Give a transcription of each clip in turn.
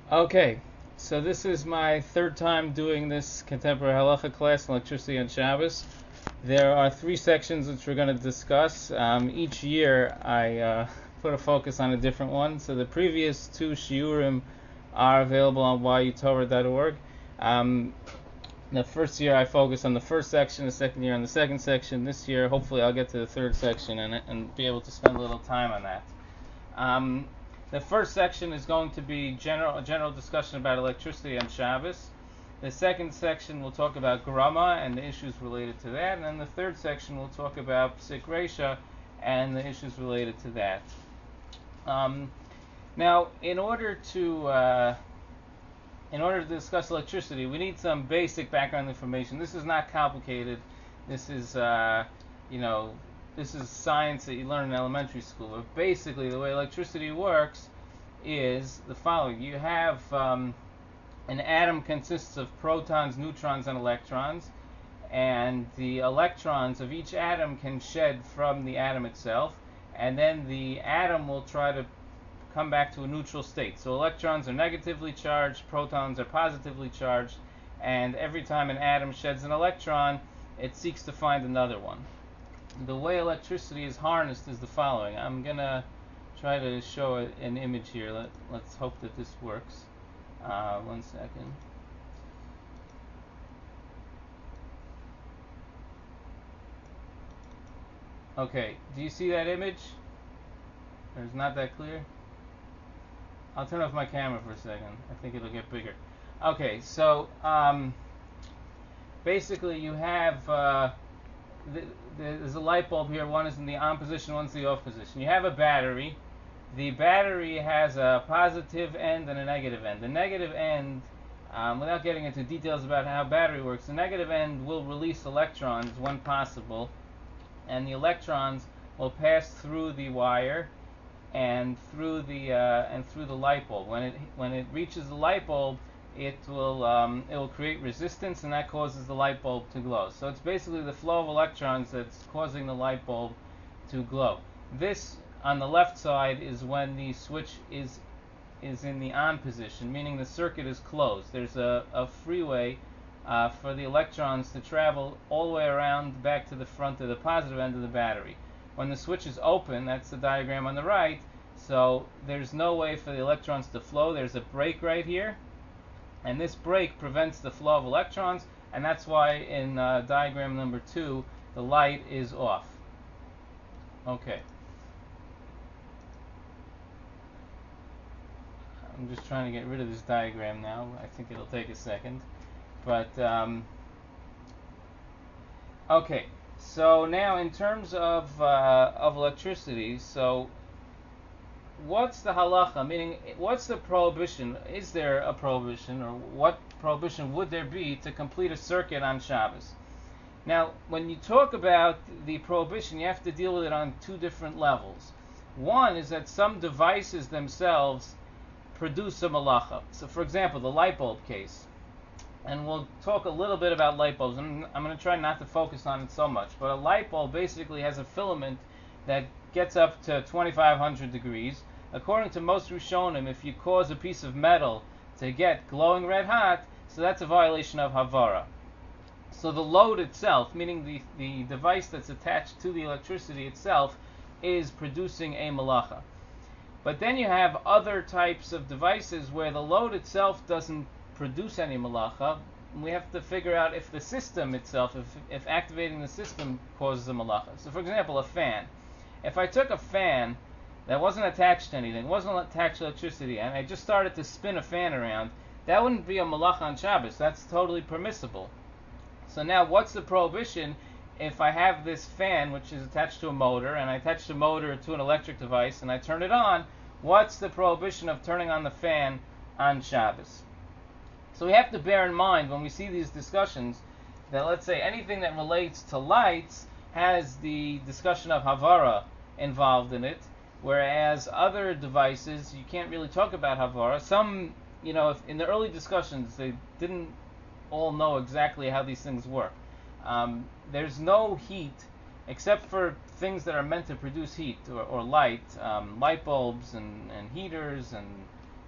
Okay, so this is my third time doing this contemporary halacha class on electricity on Shabbos. There are three sections which we're going to discuss. Each year I put a focus on a different one. So the previous two shiurim are available on yutorah.org. Um, the first year I focused on the first section, the second year on the second section. This year, hopefully, I'll get to the third section and be able to spend a little time on that. Um, the first section is going to be a general discussion about electricity on Shabbos. The second section will talk about grama and the issues related to that, and then the third section will talk about psik resha and the issues related to that. Now, in order to discuss electricity, we need some basic background information. This is not complicated. This is, this is science that you learn in elementary school. But basically, the way electricity works is the following. You have an atom consists of protons, neutrons, and electrons. And the electrons of each atom can shed from the atom itself. And then the atom will try to come back to a neutral state. So electrons are negatively charged, protons are positively charged, and every time an atom sheds an electron, it seeks to find another one. The way electricity is harnessed is the following. I'm going to try to show an image here. Let's hope that this works. 1 second. Okay, do you see that image? Or is it not that clear? I'll turn off my camera for a second. I think it'll get bigger. Okay, so basically you have there's a light bulb here. One is in the on position, one's in the off position. You have a battery. The battery has a positive end and a negative end. The negative end, without getting into details about how battery works, the negative end will release electrons when possible, and the electrons will pass through the wire and through the light bulb. When it reaches the light bulb, it will create resistance, and that causes the light bulb to glow. So it's basically the flow of electrons that's causing the light bulb to glow. This on the left side is when the switch is in the on position, meaning the circuit is closed. There's a freeway for the electrons to travel all the way around back to the front of the positive end of the battery. When the switch is open, that's the diagram on the right, so there's no way for the electrons to flow. There's a break right here, and this break prevents the flow of electrons, and that's why in diagram number 2, the light is off. Okay. I'm just trying to get rid of this diagram now. I think it'll take a second. But, okay. So now, in terms of electricity, so what's the halacha? Meaning, what's the prohibition? Is there a prohibition, or what prohibition would there be to complete a circuit on Shabbos? Now, when you talk about the prohibition, you have to deal with it on two different levels. One is that some devices themselves produce a malacha. So, for example, the light bulb case. And we'll talk a little bit about light bulbs. I'm going to try not to focus on it so much. But a light bulb basically has a filament that gets up to 2,500 degrees. According to most Rishonim, if you cause a piece of metal to get glowing red hot, so that's a violation of Havara. So the load itself, meaning the device that's attached to the electricity itself, is producing a malacha. But then you have other types of devices where the load itself doesn't produce any malacha. We have to figure out if the system itself, if activating the system causes a malacha. So, for example, a fan. If I took a fan that wasn't attached to anything, wasn't attached to electricity, and I just started to spin a fan around, that wouldn't be a malacha on Shabbos. That's totally permissible. So now, what's the prohibition if I have this fan which is attached to a motor, and I attach the motor to an electric device, and I turn it on? What's the prohibition of turning on the fan on Shabbos? So we have to bear in mind when we see these discussions that, let's say, anything that relates to lights has the discussion of Havara involved in it, whereas other devices, you can't really talk about Havara. Some, if in the early discussions, they didn't all know exactly how these things work. There's no heat, except for things that are meant to produce heat or light, light bulbs and heaters and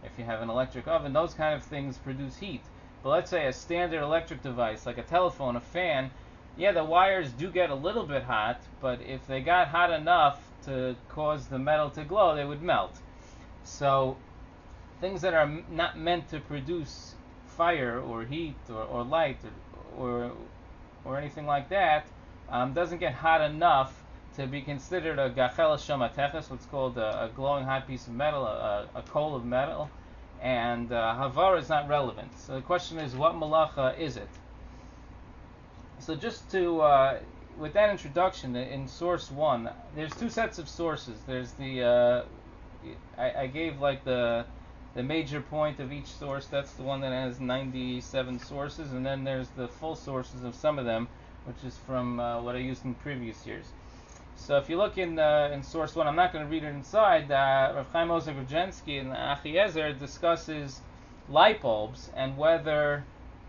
if you have an electric oven, those kind of things produce heat. But let's say a standard electric device like a telephone, a fan, yeah, the wires do get a little bit hot, but if they got hot enough to cause the metal to glow, they would melt. So things that are not meant to produce fire or heat or light or anything like that doesn't get hot enough to be considered a gachel shamateches, what's called a glowing hot piece of metal, a coal of metal, and havara is not relevant. So the question is, what malacha is it? So just to with that introduction, in source one, there's two sets of sources. There's the I gave like the major point of each source. That's the one that has 97 sources, and then there's the full sources of some of them, which is from what I used in previous years. So if you look in source one, I'm not going to read it inside. Rav Chaim Ozer Grodzinski in Achiezer discusses light bulbs and whether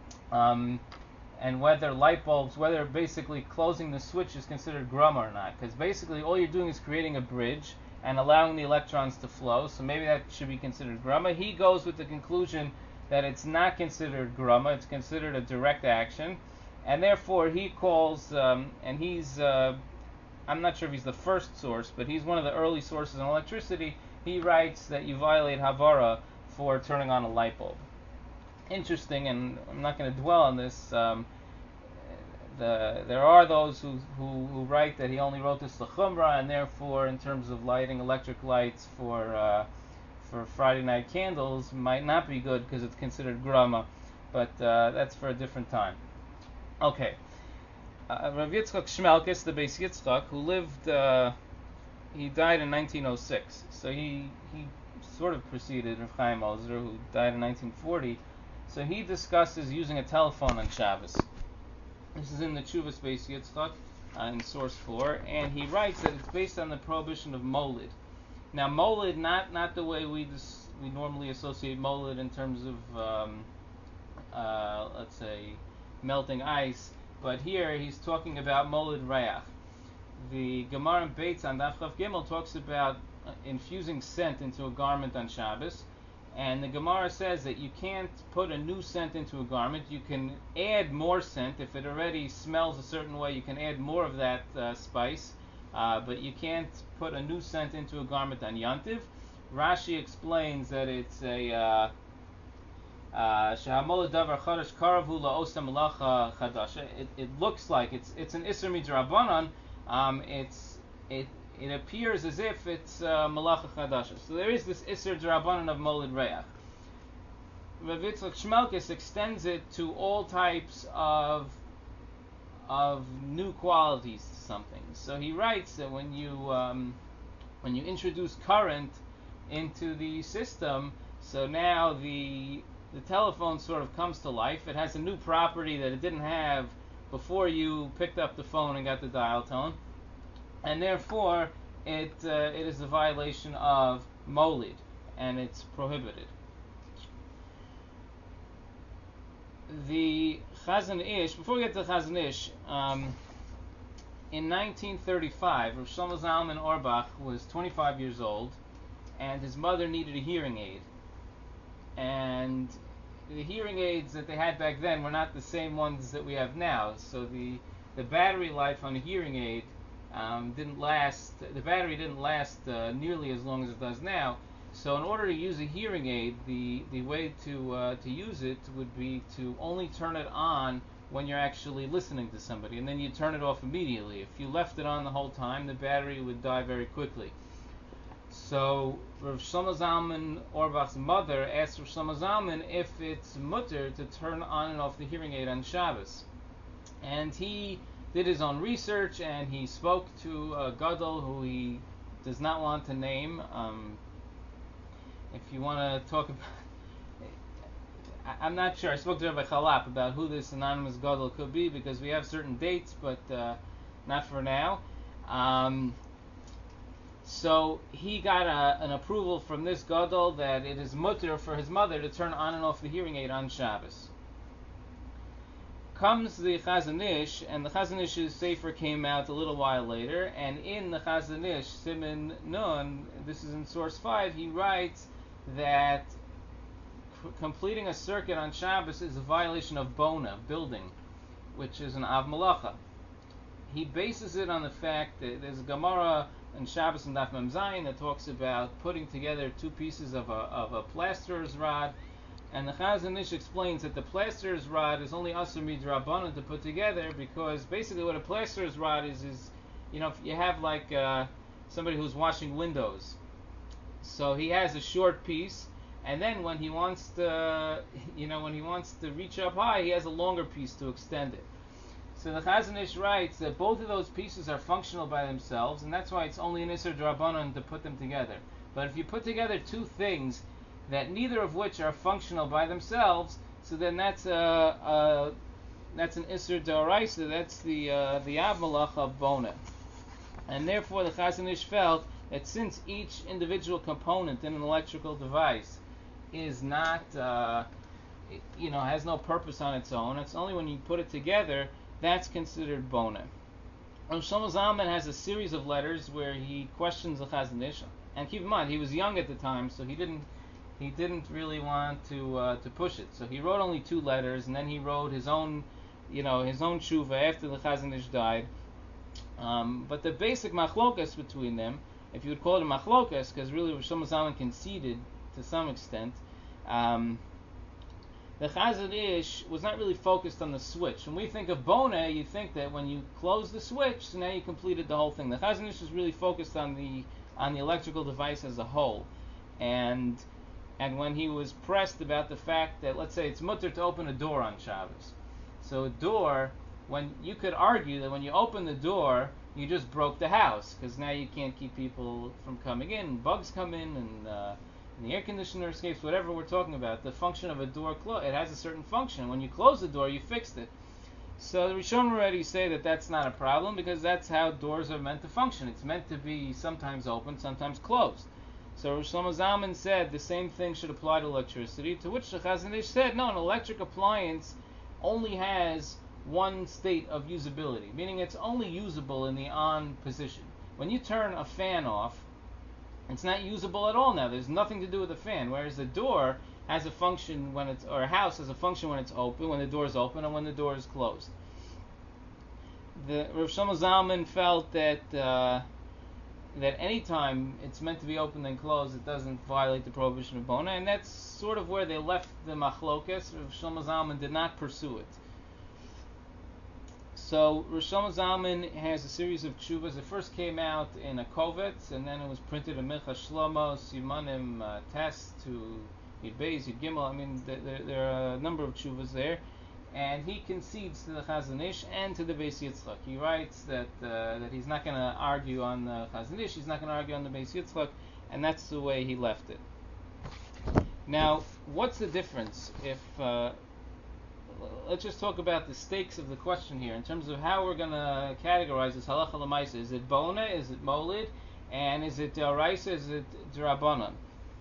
light bulbs, whether basically closing the switch is considered grama or not. Because basically all you're doing is creating a bridge and allowing the electrons to flow. So maybe that should be considered grama. He goes with the conclusion that it's not considered grama. It's considered a direct action. And therefore he calls, and he's, I'm not sure if he's the first source, but he's one of the early sources in electricity. He writes that you violate havara for turning on a light bulb. Interesting, and I'm not going to dwell on this. There are those who write that he only wrote this l'chumra, and therefore, in terms of lighting electric lights for Friday night candles, might not be good because it's considered grama, but that's for a different time. Okay, Rav Yitzchak Shmelkes, the Beis Yitzchak, who lived, he died in 1906, so he sort of preceded Rav Chaim Ozer, who died in 1940. So he discusses using a telephone on Shabbos. This is in the Tshuvas Beis Yitzchak in source 4, and he writes that it's based on the prohibition of molid. Now, molid, not the way we normally associate molid in terms of let's say melting ice, but here he's talking about molid reach. The Gemara in Beitz on Daf Chav Gimel talks about infusing scent into a garment on Shabbos. And the Gemara says that you can't put a new scent into a garment. You can add more scent. If it already smells a certain way, you can add more of that spice. But you can't put a new scent into a garment on Yantiv. Rashi explains that it's a it looks like it's an Isser Midrabanan. It appears as if it's malacha chadasha. So there is this Isser D'Rabbanan of molid reach. Rav Yitzchak Shmelkes extends it to all types of new qualities to something. So he writes that when you introduce current into the system, so now the telephone sort of comes to life. It has a new property that it didn't have before you picked up the phone and got the dial tone. And therefore, it is a violation of molid, and it's prohibited. The Chazon Ish, before we get to the Chazon Ish, in 1935, Rav Shlomo Zalman Auerbach was 25 years old, and his mother needed a hearing aid. And the hearing aids that they had back then were not the same ones that we have now. So the battery life on a hearing aid didn't last. The battery didn't last nearly as long as it does now. So in order to use a hearing aid, the way to use it would be to only turn it on when you're actually listening to somebody, and then you turn it off immediately. If you left it on the whole time, the battery would die very quickly. So Rav Shlomo Zalman Auerbach's mother asked Rav Shlomo Zalman if it's mutter to turn on and off the hearing aid on Shabbos, and he did his own research, and he spoke to a gadol who he does not want to name. If you want to talk about, I'm not sure. I spoke to Rabbi Chalap about who this anonymous gadol could be, because we have certain dates, but not for now. So he got an approval from this gadol that it is mutter for his mother to turn on and off the hearing aid on Shabbos. Comes the Chazon Ish, and the Chazon Ish's sefer came out a little while later, and in the Chazon Ish, Siman Nun, this is in source 5, he writes that completing a circuit on Shabbos is a violation of bona, building, which is an av malacha. He bases it on the fact that there's a Gemara in Shabbos and Daf Mem Zayin that talks about putting together two pieces of a plasterer's rod, and the Chazon Ish explains that the plasterer's rod is only asur midrabanan to put together, because basically what a plasterer's rod is if you have like somebody who's washing windows, so he has a short piece, and then when he wants to reach up high, he has a longer piece to extend it. So the Chazon Ish writes that both of those pieces are functional by themselves, and that's why it's only an Isser D'Rabbanan to put them together. But if you put together two things that neither of which are functional by themselves, so then that's an Isser D'Oraisa, that's the Av Malacha Bona. And therefore the Chazon Ish felt that since each individual component in an electrical device is not, has no purpose on its own, it's only when you put it together that's considered bona. Rosh Shlomo Zalman has a series of letters where he questions the Chazon Ish, and keep in mind he was young at the time, so he didn't really want to push it. So he wrote only 2 letters, and then he wrote his own tshuva after the Chazon Ish died. But the basic machlokas between them, if you would call it a machlokas, because really Rosh Shlomo Zalman conceded to some extent. The Chazon Ish was not really focused on the switch. When we think of bona, you think that when you close the switch, so now you completed the whole thing. The Chazon Ish was really focused on the electrical device as a whole, and when he was pressed about the fact that, let's say, it's mutter to open a door on Shabbos, so a door, when you could argue that when you open the door, you just broke the house, because now you can't keep people from coming in, bugs come in, and the air conditioner escapes, whatever we're talking about. The function of a door, it has a certain function. When you close the door, you fixed it. So the Rishonim already say that that's not a problem, because that's how doors are meant to function. It's meant to be sometimes open, sometimes closed. So Rosh Shlomo Zalman said the same thing should apply to electricity, to which the Chazon Ish said, no, an electric appliance only has one state of usability, meaning it's only usable in the on position. When you turn a fan off, it's not usable at all now. There's nothing to do with the fan. Whereas the door has a function or a house has a function when it's open, when the door is open, and when the door is closed. The Rav Shlomo Zalman felt that any time it's meant to be open and closed, it doesn't violate the prohibition of bona, and that's sort of where they left the machlokas. Rav Shlomo Zalman did not pursue it. So Rosh Shlomo Zalman has a series of tshuvas. It first came out in a kovetz, and then it was printed in Mincha Shlomo, Simanim, Test to Yud Beis, Yud Gimel. I mean, there are a number of tshuvas there. And he concedes to the Chazon Ish and to the Beis Yitzchak. He writes that he's not going to argue on the Chazon Ish, he's not going to argue on the Beis Yitzchak, and that's the way he left it. Now, what's the difference if... let's just talk about the stakes of the question here in terms of how we're going to categorize this halacha l'maisa. Is it bona? Is it molid? And is it d'oraisa? Is it d'rabanan?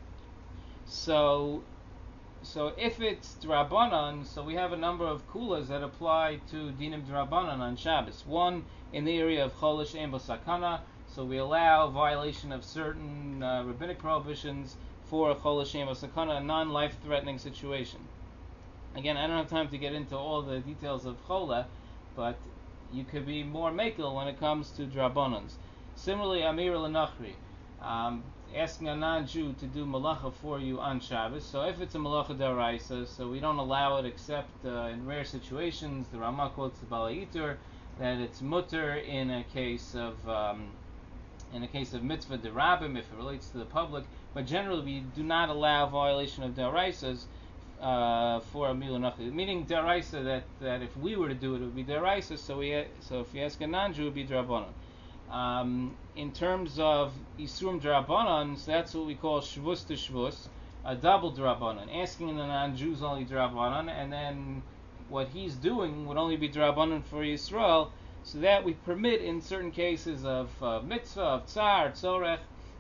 So if it's d'rabanan, so we have a number of kulas that apply to dinim d'rabanan on Shabbos. One in the area of chol she'en bo sakana, so we allow violation of certain rabbinic prohibitions for a chol she'en bo sakana, a non-life-threatening situation. Again, I don't have time to get into all the details of chola, but you could be more makel when it comes to drabonans. Similarly, Amir al-Nachri, asking a non-Jew to do malacha for you on Shabbos. So if it's a malacha d'oraisa, so we don't allow it except in rare situations. The Rama quotes the Balei Itur that it's mutter in a case of mitzvah derabim if it relates to the public, but generally we do not allow violation of d'oraisas for a milu nachli, meaning deraisa that if we were to do it, it would be deraisa. So if you ask a non-Jew, it would be drabanan. In terms of isurim drabanan, so that's what we call shvus to shvus, a double drabanan. Asking the non-Jews only drabanan, and then what he's doing would only be drabanan for Yisrael. So that we permit in certain cases of mitzvah, of tsar, tzorech.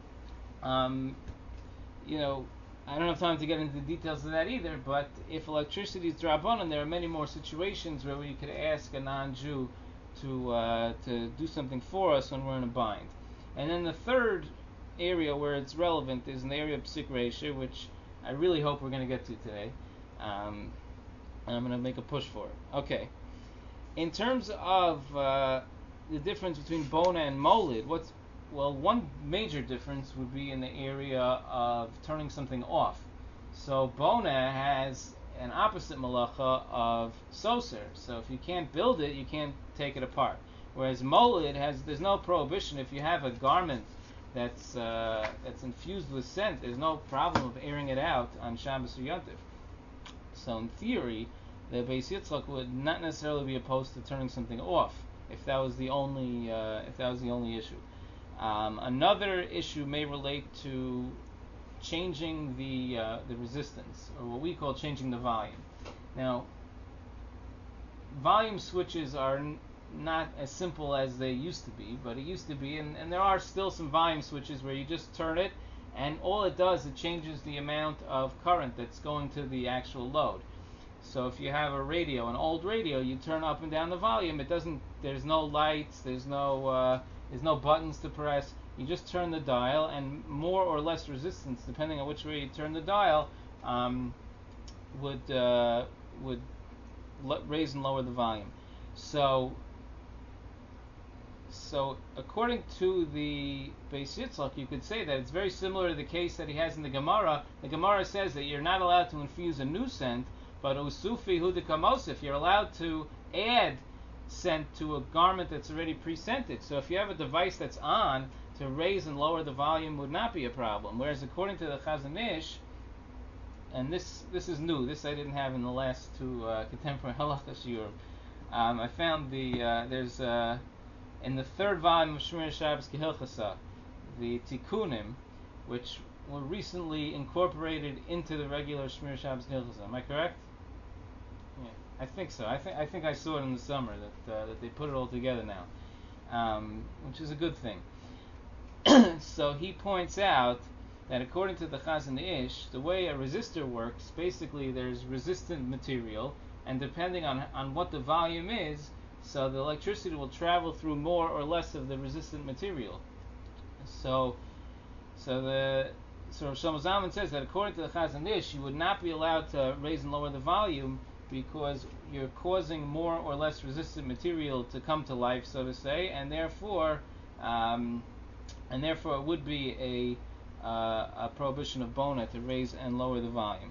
I don't have time to get into the details of that either, but if electricity is drabanan, there are many more situations where we could ask a non-Jew to do something for us when we're in a bind. And then the third area where it's relevant is in the area of psik reisha, which I really hope we're going to get to today. And I'm going to make a push for it. Okay. In terms of the difference between Bona and Molid, one major difference would be in the area of turning something off. So Bona has an opposite malacha of soser. So if you can't build it, you can't take it apart. Whereas Molid there's no prohibition. If you have a garment that's infused with scent, there's no problem of airing it out on Shabbos or Yontif. So in theory, the Beis Yitzchak would not necessarily be opposed to turning something off if that was the only issue. Another issue may relate to changing the resistance, or what we call changing the volume. Now, volume switches are not as simple as they used to be, but it used to be, and there are still some volume switches where you just turn it, and all it does, it changes the amount of current that's going to the actual load. So if you have a radio, an old radio, you turn up and down the volume. There's no lights, there's no buttons to press. You just turn the dial, and more or less resistance, depending on which way you turn the dial, would raise and lower the volume. So according to the Beis Yitzchak, you could say that it's very similar to the case that he has in the Gemara. The Gemara says that you're not allowed to infuse a new scent, but usufi hudikamosif, you're allowed to add scent to a garment that's already pre-scented. So if you have a device that's on, to raise and lower the volume would not be a problem. Whereas according to the Chazon Ish, and this is new, this I didn't have in the last two contemporary halacha shiurim. I found there's in the third volume of Shmir Shabbos Kehilchasa, the Tikkunim, which were recently incorporated into the regular Shmir Shabbos Kehilchasa. Am I correct? Yeah, I think so. I think I saw it in the summer that they put it all together now, which is a good thing. So he points out that according to the Chazon Ish, the way a resistor works, basically there's resistant material, and depending on what the volume is, so the electricity will travel through more or less of the resistant material. So Shlomo Zalman says that according to the Chazon Ish, you would not be allowed to raise and lower the volume because you're causing more or less resistant material to come to life, so to say, and therefore it would be a prohibition of Bona to raise and lower the volume.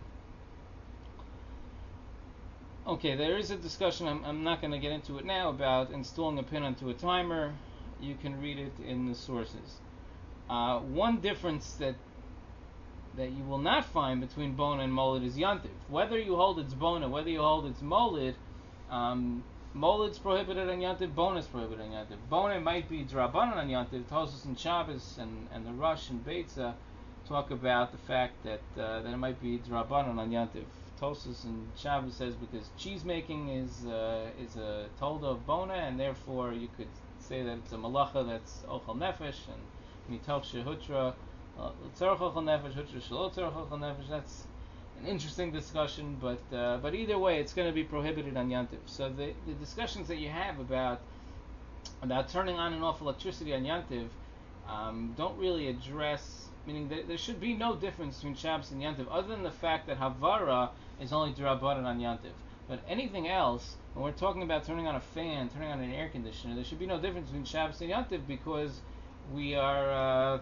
Okay, there is a discussion, I'm not going to get into it now, about installing a pin onto a timer. You can read it in the sources. One difference that you will not find between Bona and Molid is Yantiv. Whether you hold it's Bona, whether you hold it's Molid, Molid's prohibited on Yantiv, Bona is prohibited on Yantiv. Bona might be Drabanan on Yantiv. Tosfos and Shabbos and the Rush and Beitza talk about the fact that it might be Drabanan on Yantiv. Tosfos and Shabbos says because cheese making is a tolda of Bona, and therefore you could say that it's a malacha that's ochel nefesh, and mitoch shehutra l'tzarech ochel nefesh, hutra shelo tzarech ochel nefesh. That's an interesting discussion, but either way, it's going to be prohibited on Yantiv. So the discussions that you have about turning on and off electricity on Yantiv don't really address, meaning there should be no difference between Shabbos and Yantiv, other than the fact that Havara is only D'Rabbanan on Yantiv. But anything else, when we're talking about turning on a fan, turning on an air conditioner, there should be no difference between Shabbos and Yantiv because we are,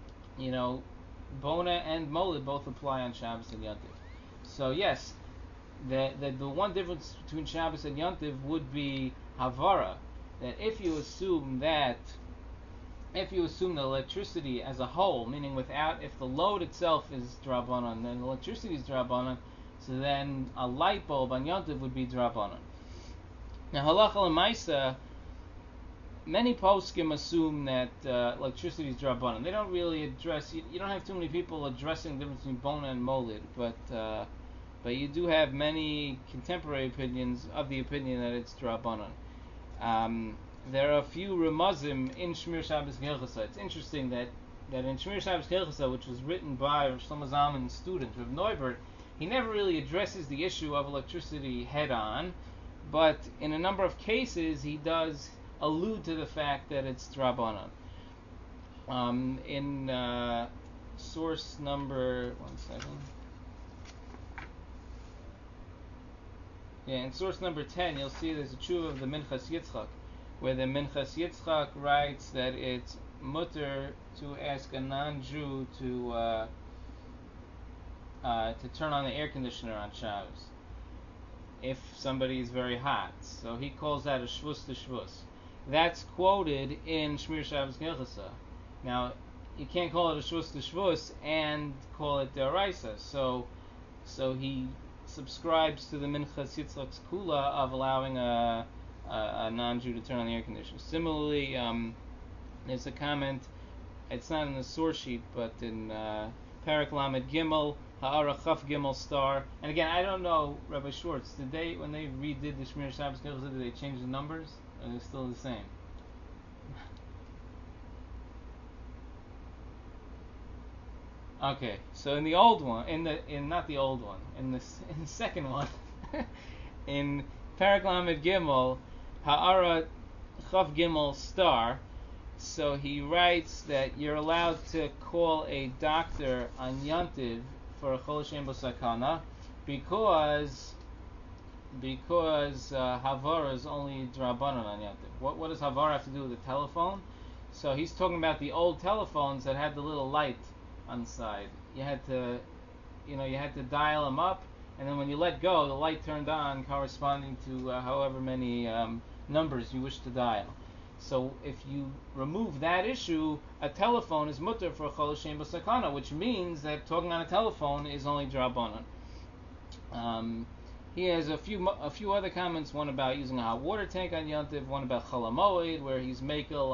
Bona and Molid both apply on Shabbos and Yantiv. So yes, the one difference between Shabbos and Yantiv would be Havara, that if you assume the electricity as a whole, meaning if the load itself is D'Rabbanan, then electricity is D'Rabbanan, so then a light bulb on Yantiv would be D'Rabbanan. Now halacha l'maisa, many poskim assume that electricity is D'Rabbanan. They don't really address, you don't have too many people addressing the difference between Bona and Molid, but you do have many contemporary opinions of the opinion that it's D'Rabbanan. There are a few remazim in Shmir Shabbos Kehilchasa. It's interesting that in Shmir Shabbos Kehilchasa, which was written by Shlomo Zalman's student, Rav Neubert, he never really addresses the issue of electricity head-on, but in a number of cases he does allude to the fact that it's D'Rabbanan. In source number, one second. Yeah, in source number 10, you'll see there's a tshuva of the Minchas Yitzchak, where the Minchas Yitzchak writes that it's mutter to ask a non-Jew to turn on the air conditioner on Shabbos if somebody is very hot. So he calls that a shvus to shvus. That's quoted in Shmir Shabbos Gilchasa. Now, you can't call it a shvus to shvus and call it deraisa. So he subscribes to the Minchas Yitzchak's kula of allowing a non-Jew to turn on the air conditioner. Similarly, there's a comment. It's not in the source sheet, but in Parak Lamed Gimel, Ha'ara Chaf Gimel Star. And again, I don't know, Rabbi Schwartz, when they redid the Shmir Shabbos Gilchasa, did they change the numbers? Or are they still the same? Okay, so in the old one, not the old one, in the second one, in Parak Lamed Gimel, Ha'ara Chaf Gimel Star. So he writes that you're allowed to call a doctor on Yantiv for a Chol Shem B'Sakana because Havara is only Drabanan on Yantiv. What does Havara have to do with the telephone? So he's talking about the old telephones that had the little light on the side. You had to dial them up, and then when you let go, the light turned on, corresponding to however many numbers you wish to dial. So if you remove that issue, a telephone is mutter for Chol Shem B'Sakana, which means that talking on a telephone is only drabanan. He has a few other comments. One about using a hot water tank on Yontiv. One about Chol HaMoed, where he's makel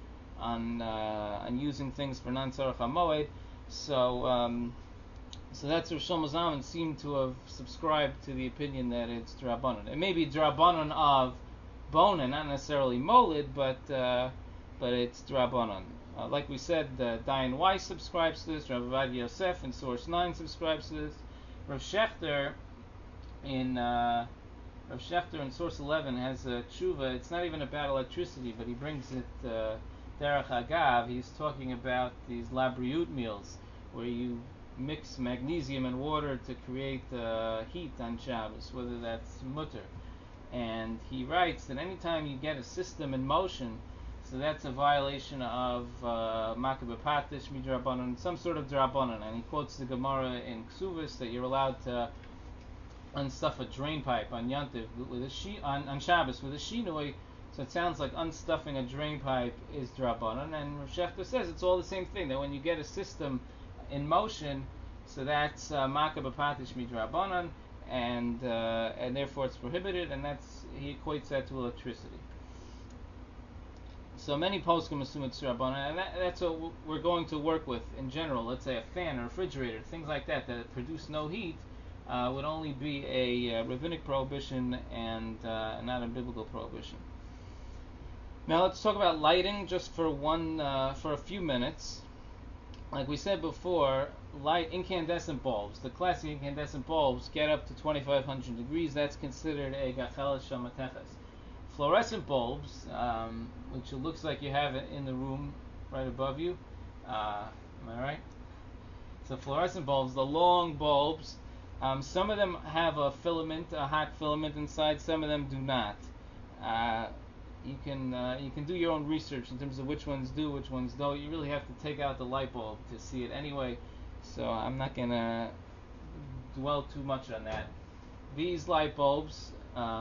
on using things for non-tzarech HaMoed. So that's where Shlomo Zalman seemed to have subscribed to the opinion that it's drabanan. It may be drabanan of Bona, not necessarily Molid, but it's Drabanan. Like we said, Dayan Weiss subscribes to this. Rav Avad Yosef in source 9 subscribes to this. Rav Shechter in source 11 has a tshuva. It's not even about electricity, but he brings it derech agav. He's talking about these labriut meals where you mix magnesium and water to create heat on Shabbos, whether that's mutter. And he writes that anytime you get a system in motion, so that's a violation of Makabeh Patish Midrabanan, some sort of Drabanan. And he quotes the Gemara in Ksuvis that you're allowed to unstuff a drain pipe on Yantiv on Shabbos with a shinoi. So it sounds like unstuffing a drain pipe is Drabanan. And Rav Shechter says it's all the same thing, that when you get a system in motion, so that's Makabeh Patish Midrabanan. And therefore it's prohibited, and he equates that to electricity. So many poskim assume it's Rabbanan, and that's what we're going to work with in general. Let's say a fan or refrigerator, things like that produce no heat, would only be a rabbinic prohibition and not a biblical prohibition. Now let's talk about lighting just for a few minutes. Like we said before, light incandescent bulbs, the classic incandescent bulbs, get up to 2,500 degrees. That's considered a gachel shamateches. Fluorescent bulbs, which it looks like you have it in the room right above you. Am I right? So fluorescent bulbs, the long bulbs, some of them have a hot filament inside. Some of them do not. You can do your own research in terms of which ones do, which ones don't. You really have to take out the light bulb to see it anyway, so I'm not going to dwell too much on that. These light bulbs,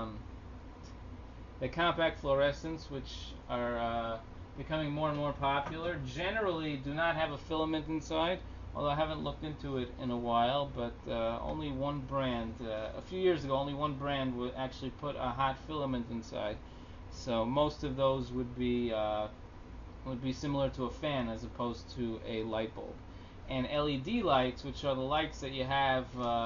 the compact fluorescents, which are becoming more and more popular, generally do not have a filament inside, although I haven't looked into it in a while, but only one brand, a few years ago, only one brand would actually put a hot filament inside. So most of those would be similar to a fan as opposed to a light bulb. And LED lights, which are the lights that you have,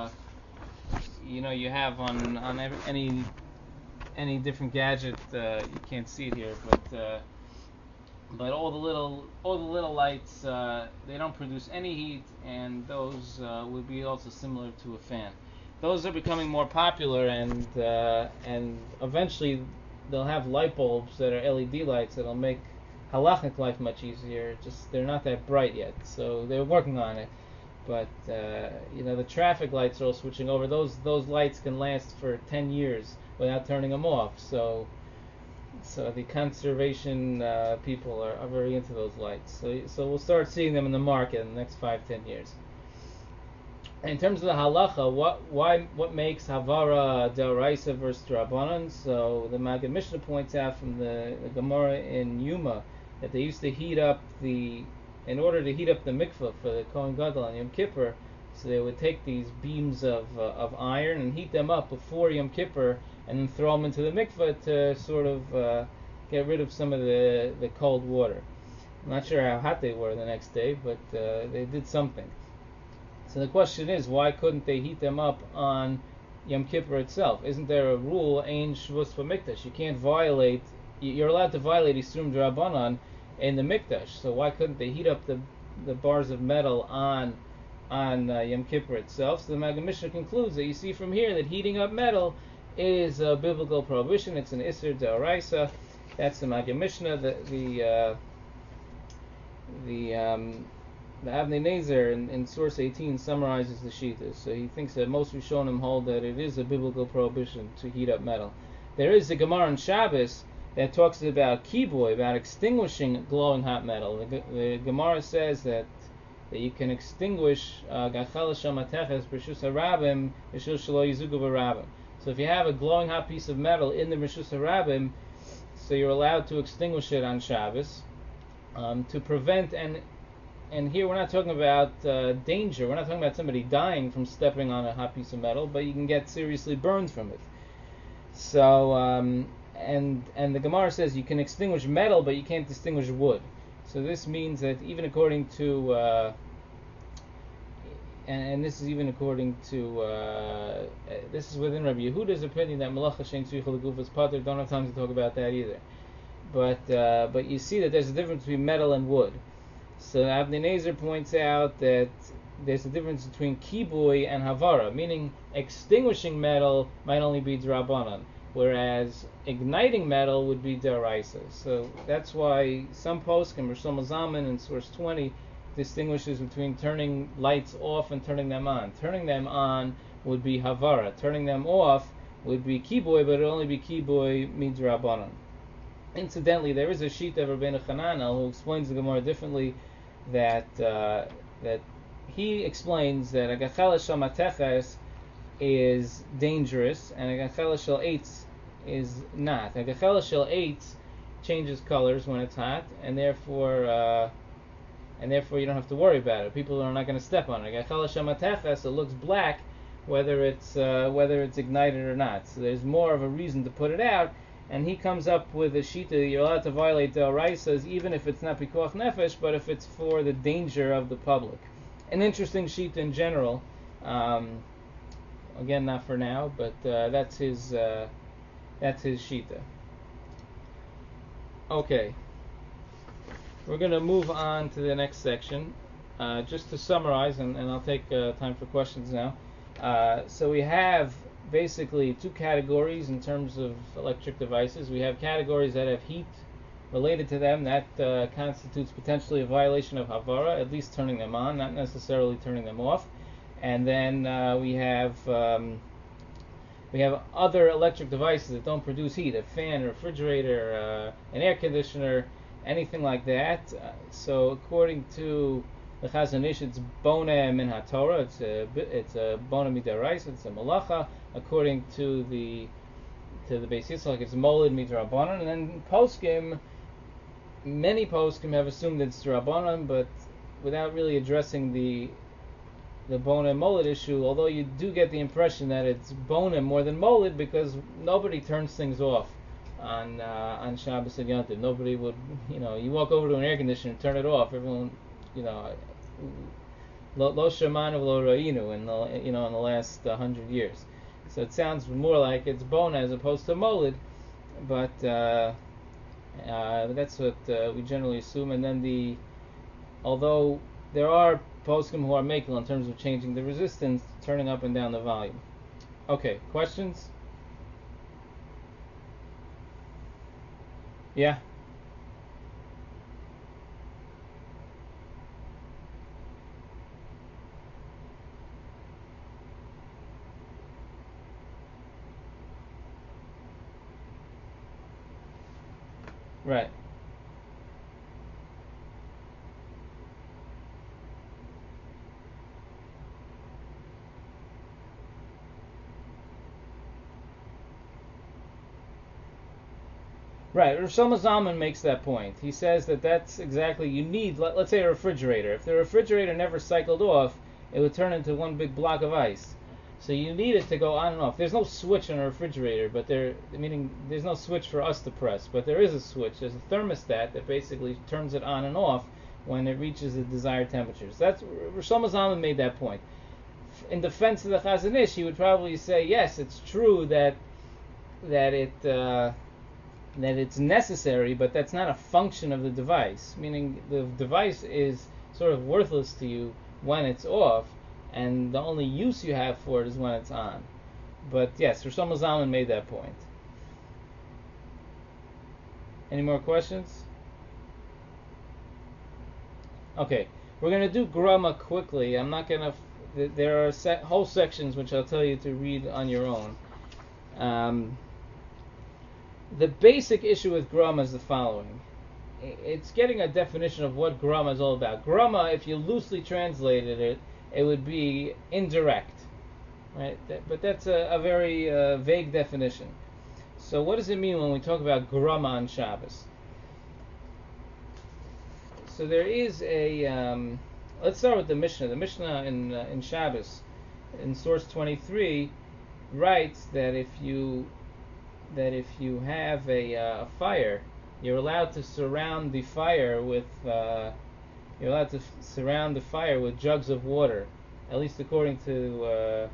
you have on any different gadget. You can't see it here, but all the little lights, they don't produce any heat, and those would be also similar to a fan. Those are becoming more popular, and eventually they'll have light bulbs that are LED lights that'll make halachic life much easier. Just they're not that bright yet, so they're working on it. but the traffic lights are all switching over. Those lights can last for 10 years without turning them off. So the conservation people are very into those lights. So we'll start seeing them in the market in the next 5-10 years. In terms of the halacha, what makes havara d'oraisa versus drabanan? So the Maggid Mishnah points out from the Gemara in Yuma that they used to in order to heat up the mikveh for the Kohen Gadol on Yom Kippur, so they would take these beams of iron and heat them up before Yom Kippur, and then throw them into the mikveh to sort of get rid of some of the cold water. I'm not sure how hot they were the next day, but they did something. So the question is, why couldn't they heat them up on Yom Kippur itself? Isn't there a rule, Ein Shvus Mikdash? You can't violate. You're allowed to violate Isurim D'Rabbanan in the Mikdash. So why couldn't they heat up the bars of metal on Yom Kippur itself? So the Maggid Mishnah concludes that you see from here that heating up metal is a biblical prohibition. It's an Isser D'Oraisa. That's the Maggid Mishnah. The Avnei Nezer in source 18 summarizes the Shittas. So he thinks that most Rishonim hold that it is a biblical prohibition to heat up metal. There is a Gemara on Shabbos that talks about kiboy, about extinguishing glowing hot metal. The Gemara says that you can extinguish gachal shamateches b'reshus harabim b'shul shelo yizugu b'rabim. So if you have a glowing hot piece of metal in the reshus harabim, so you're allowed to extinguish it on Shabbos to prevent and here we're not talking about danger. We're not talking about somebody dying from stepping on a hot piece of metal, but you can get seriously burned from it. So, and the Gemara says you can extinguish metal, but you can't extinguish wood. So this means that even according to, and this is even according to, this is within Rabbi Yehuda's opinion that Malacha Shein Tzricha L'Gufas Pater. Don't have time to talk about that either. But you see that there's a difference between metal and wood. So Avnei Nezer points out that there's a difference between kiboy and havara, meaning extinguishing metal might only be d'Rabbanan, whereas igniting metal would be d'Oraisa. So that's why some poskim, Rosh Zalman in source 20, distinguishes between turning lights off and turning them on. Turning them on would be havara. Turning them off would be kiboy, but it would only be kiboy midrabanan. Incidentally, there is a sheet of Rabbeinu Hananel who explains the Gemara differently. That he explains that a gachela shel mateches is dangerous and a gachela shel eitz is not. A gachela shel eitz changes colors when it's hot, and therefore you don't have to worry about it. People are not going to step on it. A gachela shel mateches, it looks black whether it's ignited or not. So there's more of a reason to put it out. And he comes up with a shita you're allowed to violate the oraisas even if it's not pikuach nefesh, but if it's for the danger of the public. An interesting shita in general. Again, not for now, but that's his shita. Okay, we're going to move on to the next section. Just to summarize, and I'll take time for questions now. So we have basically two categories in terms of electric devices. We have categories that have heat related to them. That constitutes potentially a violation of havara, at least turning them on, not necessarily turning them off. And then we have other electric devices that don't produce heat, a fan, a refrigerator, an air conditioner, anything like that. So according to the Chazon Ish, it's bona min haTorah. It's a bona midaraisa. It's a malacha. According to the Beis Yitzchak, it's molid midrabanan. And then poskim, many poskim have assumed that it's drabanan, but without really addressing the bona molid issue. Although you do get the impression that it's bona more than molid, because nobody turns things off on Shabbos and Yom Tov. Nobody would, you walk over to an air conditioner and turn it off. Everyone, lo shamanu lo ra'inu in the last 100 years. So it sounds more like it's bona as opposed to molid, but that's what we generally assume. And then although there are poskim who are makel in terms of changing the resistance, turning up and down the volume. Okay, questions? Yeah. Right. Right, Rosh Zalman makes that point. He says that that's exactly, you need, let's say a refrigerator. If the refrigerator never cycled off, it would turn into one big block of ice. So you need it to go on and off. There's no switch on a refrigerator, but meaning there's no switch for us to press, but there is a switch. There's a thermostat that basically turns it on and off when it reaches the desired temperatures. That's Rosh Zalman made that point. In defense of the Chazon Ish, he would probably say, yes, it's true that it's necessary, but that's not a function of the device. Meaning the device is sort of worthless to you when it's off, and the only use you have for it is when it's on. But yes, Rosh Zalman made that point. Any more questions? Okay, we're going to do Grama quickly. I'm not going to... There are whole sections which I'll tell you to read on your own. The basic issue with Grama is the following. It's getting a definition of what Grama is all about. Grama, if you loosely translated it, it would be indirect. Right? But that's a very vague definition. So what does it mean when we talk about Grama on Shabbos? So there is a... let's start with the Mishnah. The Mishnah in Shabbos, in source 23, writes that if you have a fire, you're allowed to surround the fire with jugs of water, at least according to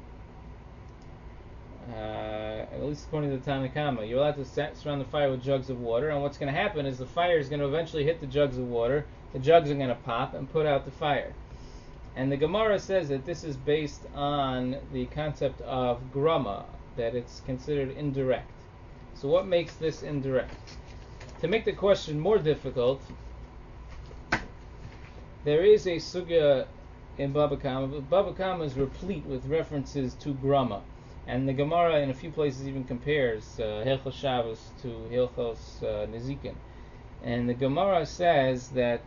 the Tanna Kama. You're allowed to surround the fire with jugs of water, and what's going to happen is the fire is going to eventually hit the jugs of water. The jugs are going to pop and put out the fire. And the Gemara says that this is based on the concept of grama, that it's considered indirect. So what makes this indirect? To make the question more difficult, there is a sugya in Baba Kama. Baba Kama is replete with references to grama. And the Gemara in a few places even compares Hilchos Shabbos to Hilchos Nezikin. And the Gemara says that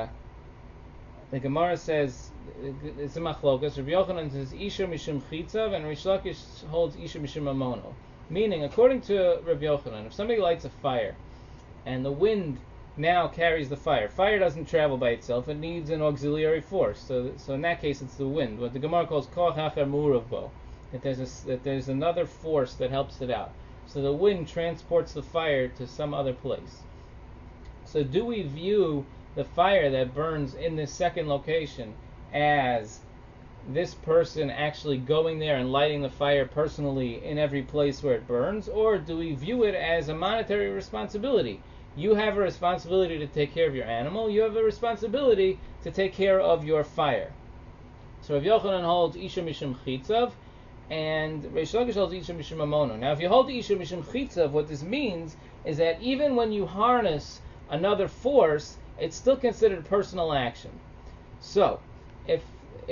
it's a machlokas. Rabbi Yochanan says Isha Mishum Chitzav, and Rish Lakish holds Isha Mishum Amono. Meaning, according to Rabbi Yochanan, if somebody lights a fire and the wind now carries the fire, fire doesn't travel by itself; it needs an auxiliary force. So in that case, it's the wind, what the Gemara calls koach hacher murav bo. That there's another force that helps it out. So the wind transports the fire to some other place. So do we view the fire that burns in this second location as this person actually going there and lighting the fire personally in every place where it burns, or do we view it as a monetary responsibility? You have a responsibility to take care of your animal, you have a responsibility to take care of your fire. So Rav Yochanan holds Isha Mishum Chitzav, and Reish Lakish holds Isha Mishum Amono. Now if you hold Isha Mishum Chitzav, what this means is that even when you harness another force, it's still considered personal action. So, if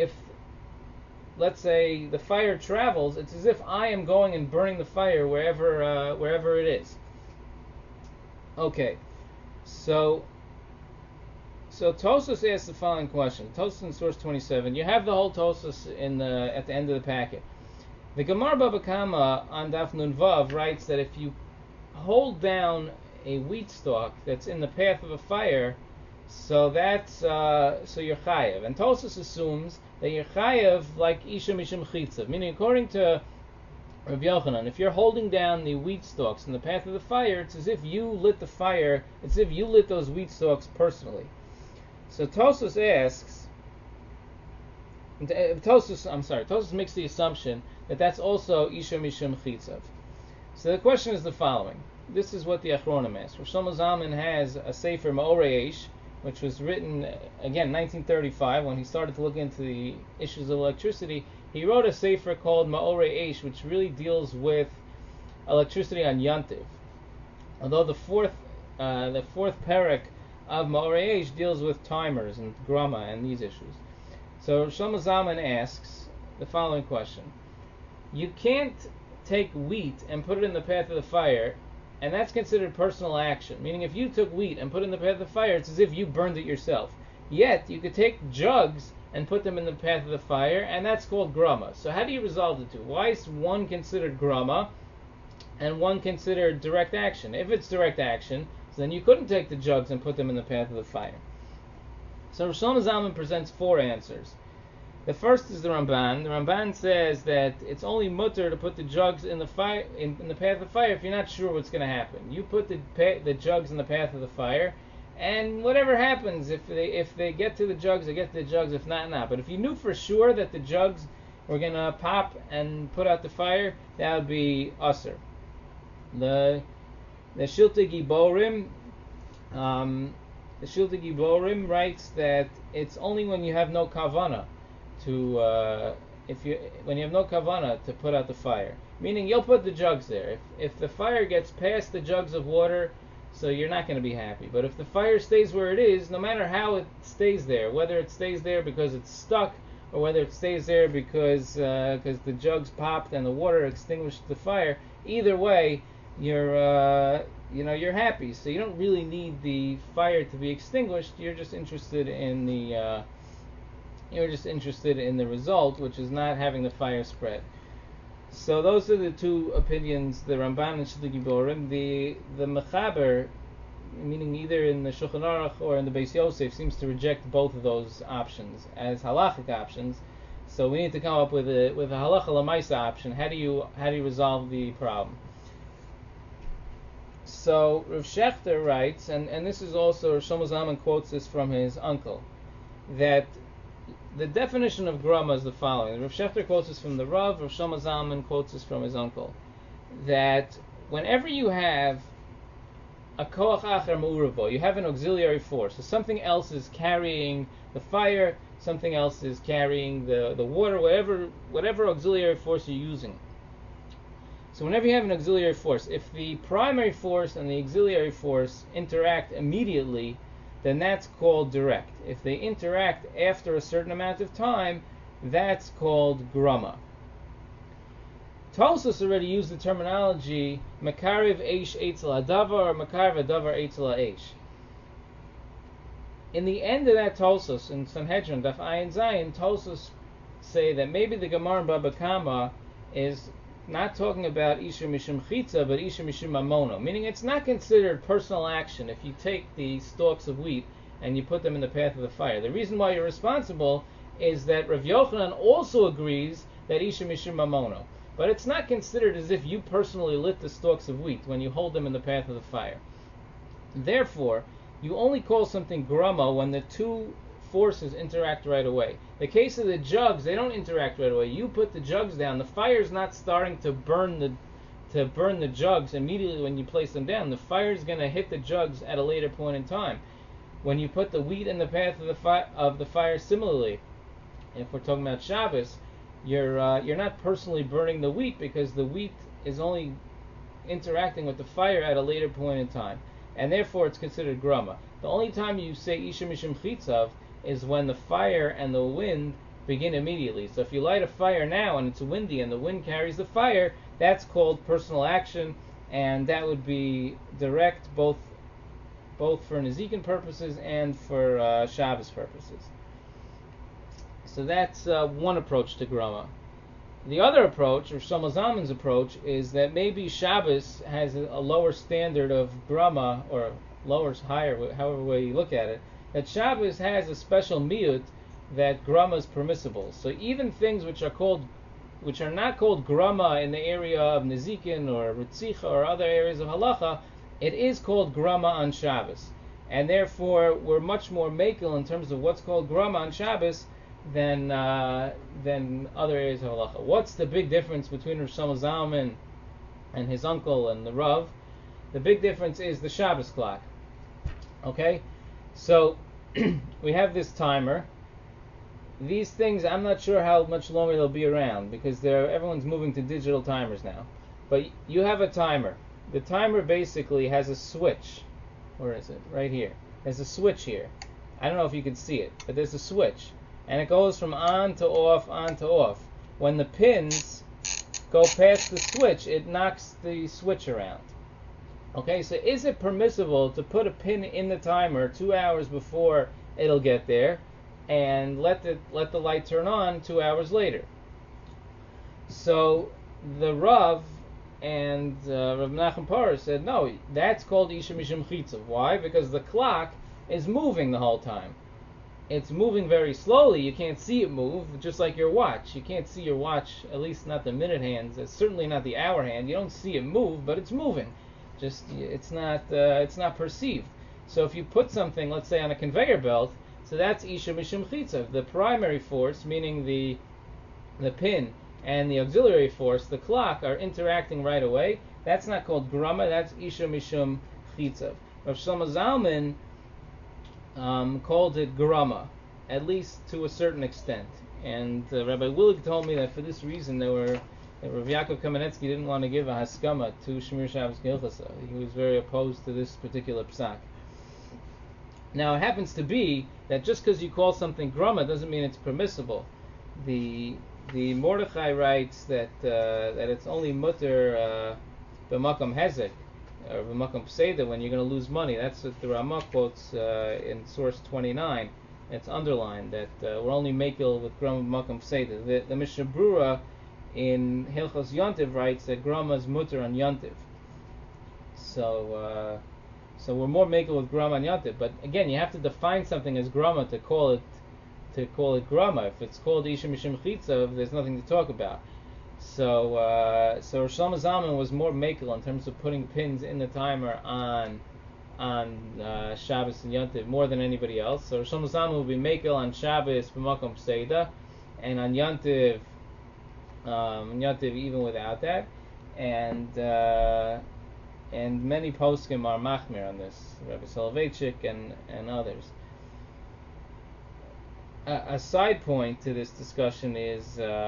let's say the fire travels, it's as if I am going and burning the fire wherever it is. Okay, so Tosfos asks the following question. Tosfos in source 27. You have the whole Tosfos at the end of the packet. The Gemara Baba Kama on Daf Nun Vav writes that if you hold down a wheat stalk that's in the path of a fire, so you're chayev. And Tosfos assumes that you're chayev like Isha Mishum Chitzav, meaning according to Rav Yochanan, if you're holding down the wheat stalks in the path of the fire, it's as if you lit the fire, it's as if you lit those wheat stalks personally. So Tosfos makes the assumption that that's also Isha Mishum Chitzav. So the question is the following. This is what the Achronim asks. Rosh Zalman has a Sefer Ma'orei Eish, which was written, again, 1935, when he started to look into the issues of electricity. He wrote a Sefer called Ma'orei Eish, which really deals with electricity on Yantiv. Although the fourth parak of Ma'orei Eish deals with timers and grama and these issues. So Shlomo Zalman asks the following question. You can't take wheat and put it in the path of the fire and that's considered personal action. Meaning, if you took wheat and put it in the path of the fire, it's as if you burned it yourself. Yet, you could take jugs and put them in the path of the fire, and that's called grama. So how do you resolve the two? Why is one considered grama and one considered direct action? If it's direct action, so then you couldn't take the jugs and put them in the path of the fire. So Rosh Shlomo Zalman presents 4 answers. The first is the Ramban. The Ramban says that it's only mutter to put the jugs in the fire in the path of the fire if you're not sure what's going to happen. You put the jugs in the path of the fire, and whatever happens, if they get to the jugs, they get to the jugs. If not, not. But if you knew for sure that the jugs were going to pop and put out the fire, that would be usher. The Shiltei Giborim, the Shiltei Giborim writes that it's only when you have no kavana when you have no kavana to put out the fire. Meaning you'll put the jugs there. If the fire gets past the jugs of water, so you're not going to be happy. But if the fire stays where it is, no matter how it stays there, whether it stays there because it's stuck, or whether it stays there because the jugs popped and the water extinguished the fire, either way, you're happy. So you don't really need the fire to be extinguished. You're just interested in the result, which is not having the fire spread. So those are the 2 opinions, the Ramban and Shiltei Giborim. The Mechaber, meaning either in the Shulchan Aruch or in the Beis Yosef, seems to reject both of those options as halachic options. So we need to come up with a halacha l'maisa option. How do you resolve the problem? So Rav Shechter writes, and this is also Rosh Shlomo Zalman quotes this from his uncle, that the definition of grama is the following. Rav Shechter quotes this from the Rav Shlomo Zalman quotes this from his uncle, that whenever you have a koach acher ma'uravo, you have an auxiliary force, so something else is carrying the fire, something else is carrying the water, whatever auxiliary force you're using. So whenever you have an auxiliary force, if the primary force and the auxiliary force interact immediately, then that's called direct. If they interact after a certain amount of time, that's called grama. Tosfos already used the terminology makariv eish eitzel hadavar or makariv hadavar eitzel ha'eish. In the end of that Tosfos in Sanhedrin Daf Ayin Zayin, Tosfos say that maybe the Gemara in Baba Kama is not talking about Isha Mishum Chitza, but Isha Mishum Mamono. Meaning it's not considered personal action if you take the stalks of wheat and you put them in the path of the fire. The reason why you're responsible is that Rav Yochanan also agrees that Isha Mishum Mamono. But it's not considered as if you personally lit the stalks of wheat when you hold them in the path of the fire. Therefore, you only call something grama when the 2 forces interact right away. The case of the jugs, they don't interact right away. You put the jugs down, the fire's not starting to burn the jugs immediately when you place them down. The fire's going to hit the jugs at a later point in time. When you put the wheat in the path of the fire, similarly, if we're talking about Shabbos, you're not personally burning the wheat because the wheat is only interacting with the fire at a later point in time, and therefore it's considered grama. The only time you say Isha Mishum Chitzav is when the fire and the wind begin immediately. So if you light a fire now and it's windy and the wind carries the fire, that's called personal action, and that would be direct both for Nezikin purposes and for Shabbos purposes. So that's one approach to grama. The other approach, or Shlomo Zalman's approach, is that maybe Shabbos has a lower standard of grama, or lower, higher, however way you look at it, that Shabbos has a special miyut that grama is permissible. So even things which are not called grama in the area of Nezikin or Ritzicha or other areas of halacha, it is called grama on Shabbos. And therefore, we're much more makel in terms of what's called grama on Shabbos than other areas of halacha. What's the big difference between Rosh Shlomo Zalman and his uncle and the Rav? The big difference is the Shabbos clock. Okay? So, we have this timer. These things, I'm not sure how much longer they'll be around because everyone's moving to digital timers now. But you have a timer. The timer basically has a switch. Where is it? Right here. There's a switch here. I don't know if you can see it, but there's a switch. And it goes from on to off, on to off. When the pins go past the switch, it knocks the switch around. Okay, so is it permissible to put a pin in the timer 2 hours before it'll get there, and let the light turn on 2 hours later? So the Rav and Rav Nachum Parah said, no, that's called Isha Mishum Chitza. Why? Because the clock is moving the whole time. It's moving very slowly. You can't see it move, just like your watch. You can't see your watch, at least not the minute hands. It's certainly not the hour hand. You don't see it move, but it's moving. Just it's not perceived. So if you put something, let's say, on a conveyor belt, so that's Isha Mishum Chitza. The primary force, meaning the pin, and the auxiliary force, the clock, are interacting right away. That's not called grama. That's Isha Mishum Chitza. Rav Shlomo Zalman called it grama, at least to a certain extent. And Rabbi Willig told me that for this reason that Rav Yaakov Kamenetsky didn't want to give a haskama to Shemir Shabbos Gilchasa. He was very opposed to this particular psak. Now it happens to be that just because you call something grama doesn't mean it's permissible. The Mordechai writes that it's only mutter b'makom hezek or b'makom pseida when you're going to lose money. That's what the Ramah quotes in source 29. It's underlined that we're only makel with grama b'makom pseida. The Mishnah Brura in Hilchos Yontiv writes that grama is mutter on Yontiv. So we're more makel with grama on Yontiv. But again, you have to define something as grama to call it grama. If it's called Isha Mishum Chitza, there's nothing to talk about. So Rosh Shlomo Zalman was more makel in terms of putting pins in the timer on Shabbos and Yontiv more than anybody else. So Rosh Shlomo Zalman will be makel on Shabbos b'makom pseida, and on Yontiv even without that. And many poskim are machmir on this, Rabbi Soloveitchik and others. A side point to this discussion is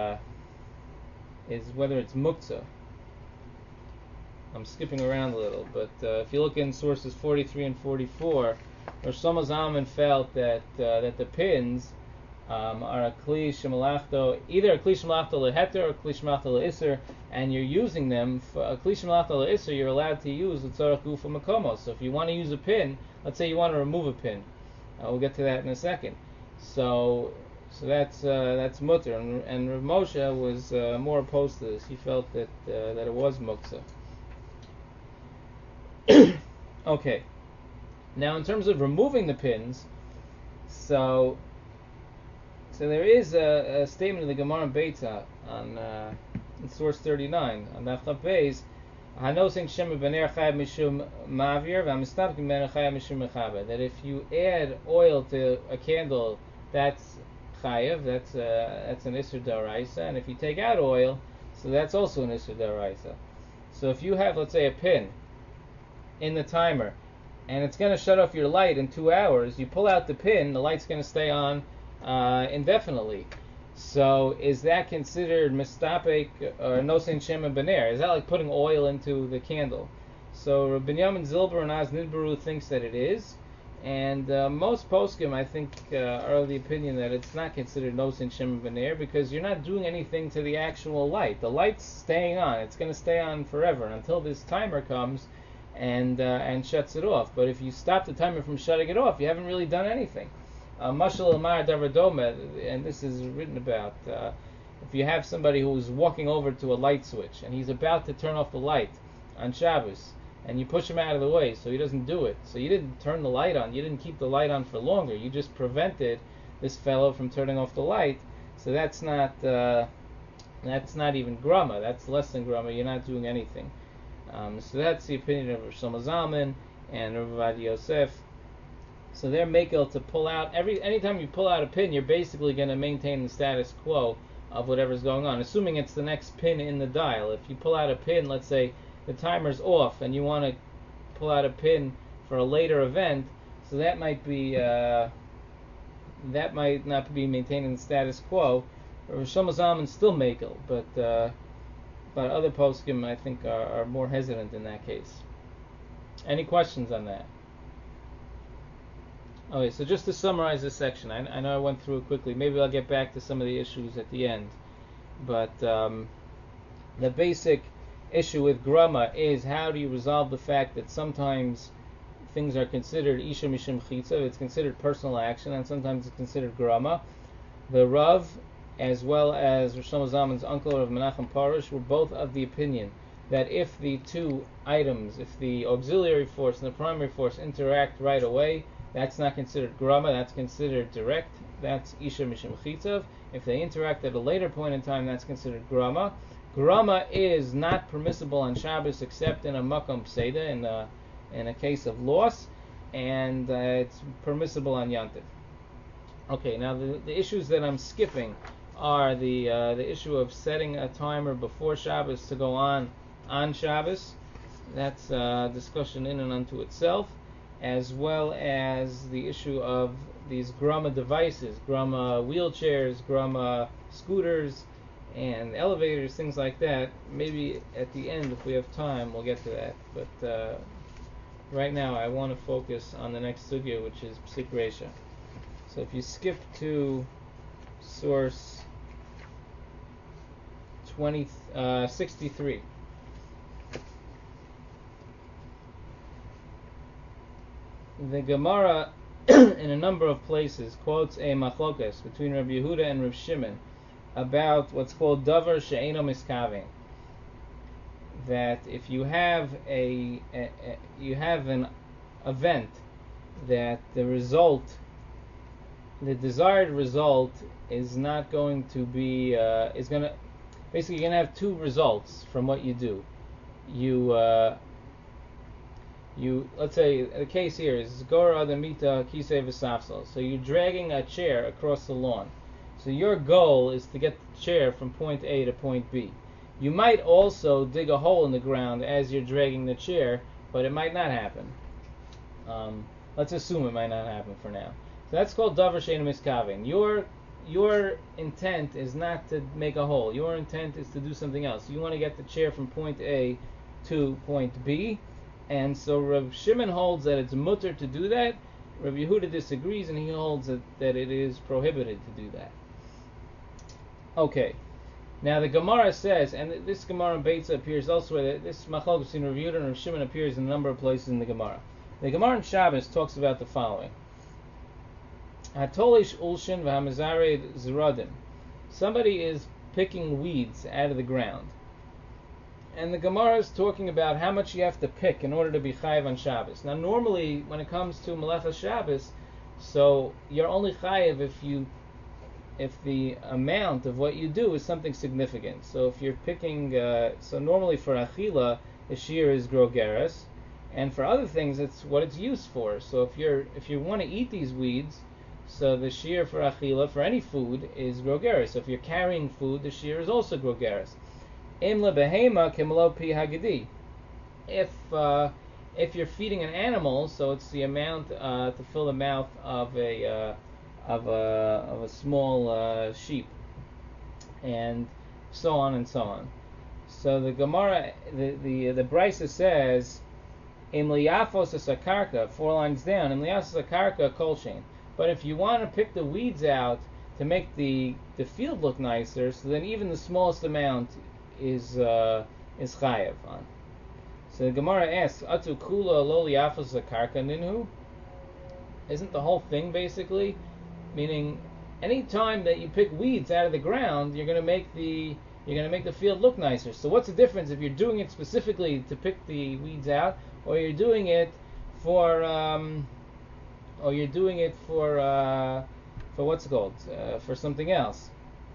whether it's muktzah. I'm skipping around a little, but if you look in sources 43 and 44, Rosh Shlomo Zalman felt that the pins are a kli shemalachto, either a kli shemalachto leheter or a kli shemalachto leisser, and you're using them for a kli shemalachto leisser. You're allowed to use l'tzorach gufa makomos. So if you want to use a pin, let's say you want to remove a pin, we'll get to that in a second. So that's mutter, and Rav Moshe was more opposed to this. He felt that it was muktzah. Okay, now in terms of removing the pins, so there is a statement in the Gemara in Beitza on in source 39 on Daf Chav Beis. Hanosing Shem Bener Chayav Mishum Mavir v'Hamistapkim Bener Chayav Mishum Mechaber. That if you add oil to a candle, that's chayav. That's an Isser D'Oraisa. And if you take out oil, so that's also an Isser D'Oraisa. So if you have, let's say, a pin in the timer, and it's going to shut off your light in 2 hours, you pull out the pin, the light's going to stay on indefinitely. So is that considered mistapek or nosein shem bener? Is that like putting oil into the candle? So Binyamin Zilber and Az Nidbaru thinks that it is, and most poskim I think are of the opinion that it's not considered nosein shem bener because you're not doing anything to the actual light. The light's staying on; it's going to stay on forever until this timer comes and shuts it off. But if you stop the timer from shutting it off, you haven't really done anything. Mashal Amar Davradome, and this is written about, if you have somebody who's walking over to a light switch and he's about to turn off the light on Shabbos, and you push him out of the way so he doesn't do it. So you didn't turn the light on, you didn't keep the light on for longer, you just prevented this fellow from turning off the light. So that's not even grama, that's less than grama, you're not doing anything. So that's the opinion of Rosh Shlomo Zalman and Rav Ovadia Yosef. So they're makel to pull out anytime you pull out a pin, you're basically going to maintain the status quo of whatever's going on, assuming it's the next pin in the dial. If you pull out a pin, let's say the timer's off, and you want to pull out a pin for a later event, so that might not be maintaining the status quo. Rosh Shlomo Zalman's still makel, but other poskim I think are more hesitant in that case. Any questions on that? Okay, so just to summarize this section, I know I went through it quickly. Maybe I'll get back to some of the issues at the end. But the basic issue with grama is how do you resolve the fact that sometimes things are considered isha mishum chitza, it's considered personal action, and sometimes it's considered grama. The Rav, as well as Rosh Zalman's uncle Rav Menachem Parush, were both of the opinion that if the two items, if the auxiliary force and the primary force interact right away, that's not considered grama, that's considered direct, that's isha mishum chitzav. If they interact at a later point in time, that's considered grama. Grama is not permissible on Shabbos except in a makom pseida, in a case of loss, and it's permissible on Yantiv. Okay, now the issues that I'm skipping are the issue of setting a timer before Shabbos to go on Shabbos. That's a discussion in and unto itself, as well as the issue of these grama devices, grama wheelchairs, grama scooters, and elevators, things like that. Maybe at the end, if we have time, we'll get to that. But right now, I want to focus on the next sugya, which is Psik Reisha. So if you skip to source 63. The Gemara, in a number of places, quotes a machlokas between Rabbi Yehuda and Rav Shimon about what's called davar she'eino miskavin. That if you have you have an event that the desired result is not going to be basically you're going to have two results from what you do. Let's say the case here is Gora Adamita Kisei V'Safsal. So you're dragging a chair across the lawn. So your goal is to get the chair from point A to point B. You might also dig a hole in the ground as you're dragging the chair, but it might not happen. Let's assume it might not happen for now. So that's called davar she'eino miskavin. Your intent is not to make a hole. Your intent is to do something else. You want to get the chair from point A to point B, and so Rav Shimon holds that it's mutter to do that. Rav Yehuda disagrees, and he holds that it is prohibited to do that. Okay. Now the Gemara says, and this Gemara in Beitza appears elsewhere, that this machlokes between Rav Yehuda and Rav Shimon appears in a number of places in the Gemara. The Gemara in Shabbos talks about the following. Hatolish ulshin v'hamazared zeradim. Somebody is picking weeds out of the ground. And the Gemara is talking about how much you have to pick in order to be chayiv on Shabbos. Now normally, when it comes to Melechas Shabbos, so you're only chayiv if the amount of what you do is something significant. So if you're picking, so normally for achila, the shear is grogeres, and for other things, it's what it's used for. So if you want to eat these weeds, so the shear for achila, for any food, is grogeres. So if you're carrying food, the shear is also grogeres. Im lebehema kimlo pi hagidi. If you're feeding an animal, so it's the amount to fill the mouth of a small sheep, and so on and so on. So the Gemara, the Brisa says, Im liyafos asakarka, 4 lines down, Im liyafos asakarka kolshin. But if you want to pick the weeds out to make the field look nicer, so then even the smallest amount is chayev on. So the Gemara asks, Atu kula lo liyafos asakarka ninhu? Isn't the whole thing basically, meaning any time that you pick weeds out of the ground, you're going to make the field look nicer. So what's the difference if you're doing it specifically to pick the weeds out, or you're doing it for what's it called, for something else?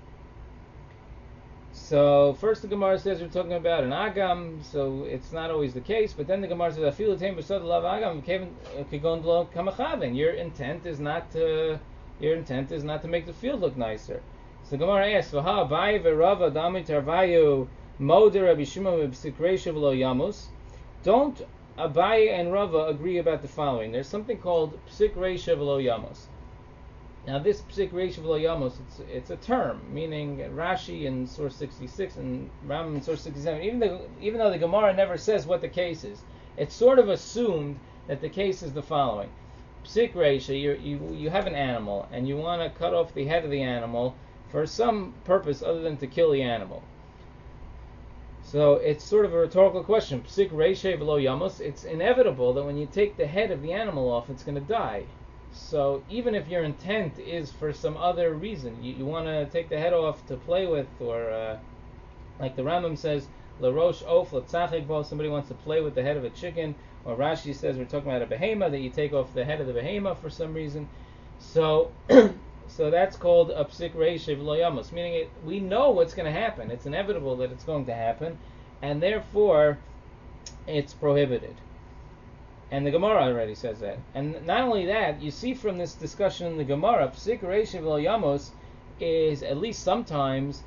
So first the Gemara says we're talking about an agam, so it's not always the case. But then the Gemara says afilu teim b'sod lav agam kigon lo kamachavin. Your intent is not to make the field look nicer. So the Gemara asks, "V'ha Abaye v'Rava dami tarvayu moder Rabbi Shimon b'psik reisha v'lo yamus." Don't Abaye and Rava agree about the following? There's something called psik reisha v'lo yamus. Now this psik reisha v'lo yamos, it's a term, meaning Rashi in source 66 and Rambam in source 67. Even though the Gemara never says what the case is, it's sort of assumed that the case is the following: psik reisha, you have an animal and you want to cut off the head of the animal for some purpose other than to kill the animal. So it's sort of a rhetorical question. Psik reishe v'lo yamos. It's inevitable that when you take the head of the animal off, it's going to die. So even if your intent is for some other reason, you want to take the head off to play with, or like the Rambam says, larosh of latzachik bo, somebody wants to play with the head of a chicken, or Rashi says we're talking about a behema, that you take off the head of the behema for some reason. So so that's called a psik reishe v'lo yamos, meaning we know what's going to happen. It's inevitable that it's going to happen, and therefore it's prohibited. And the Gemara already says that. And not only that, you see from this discussion in the Gemara, psik reishe v'lo yamos is at least sometimes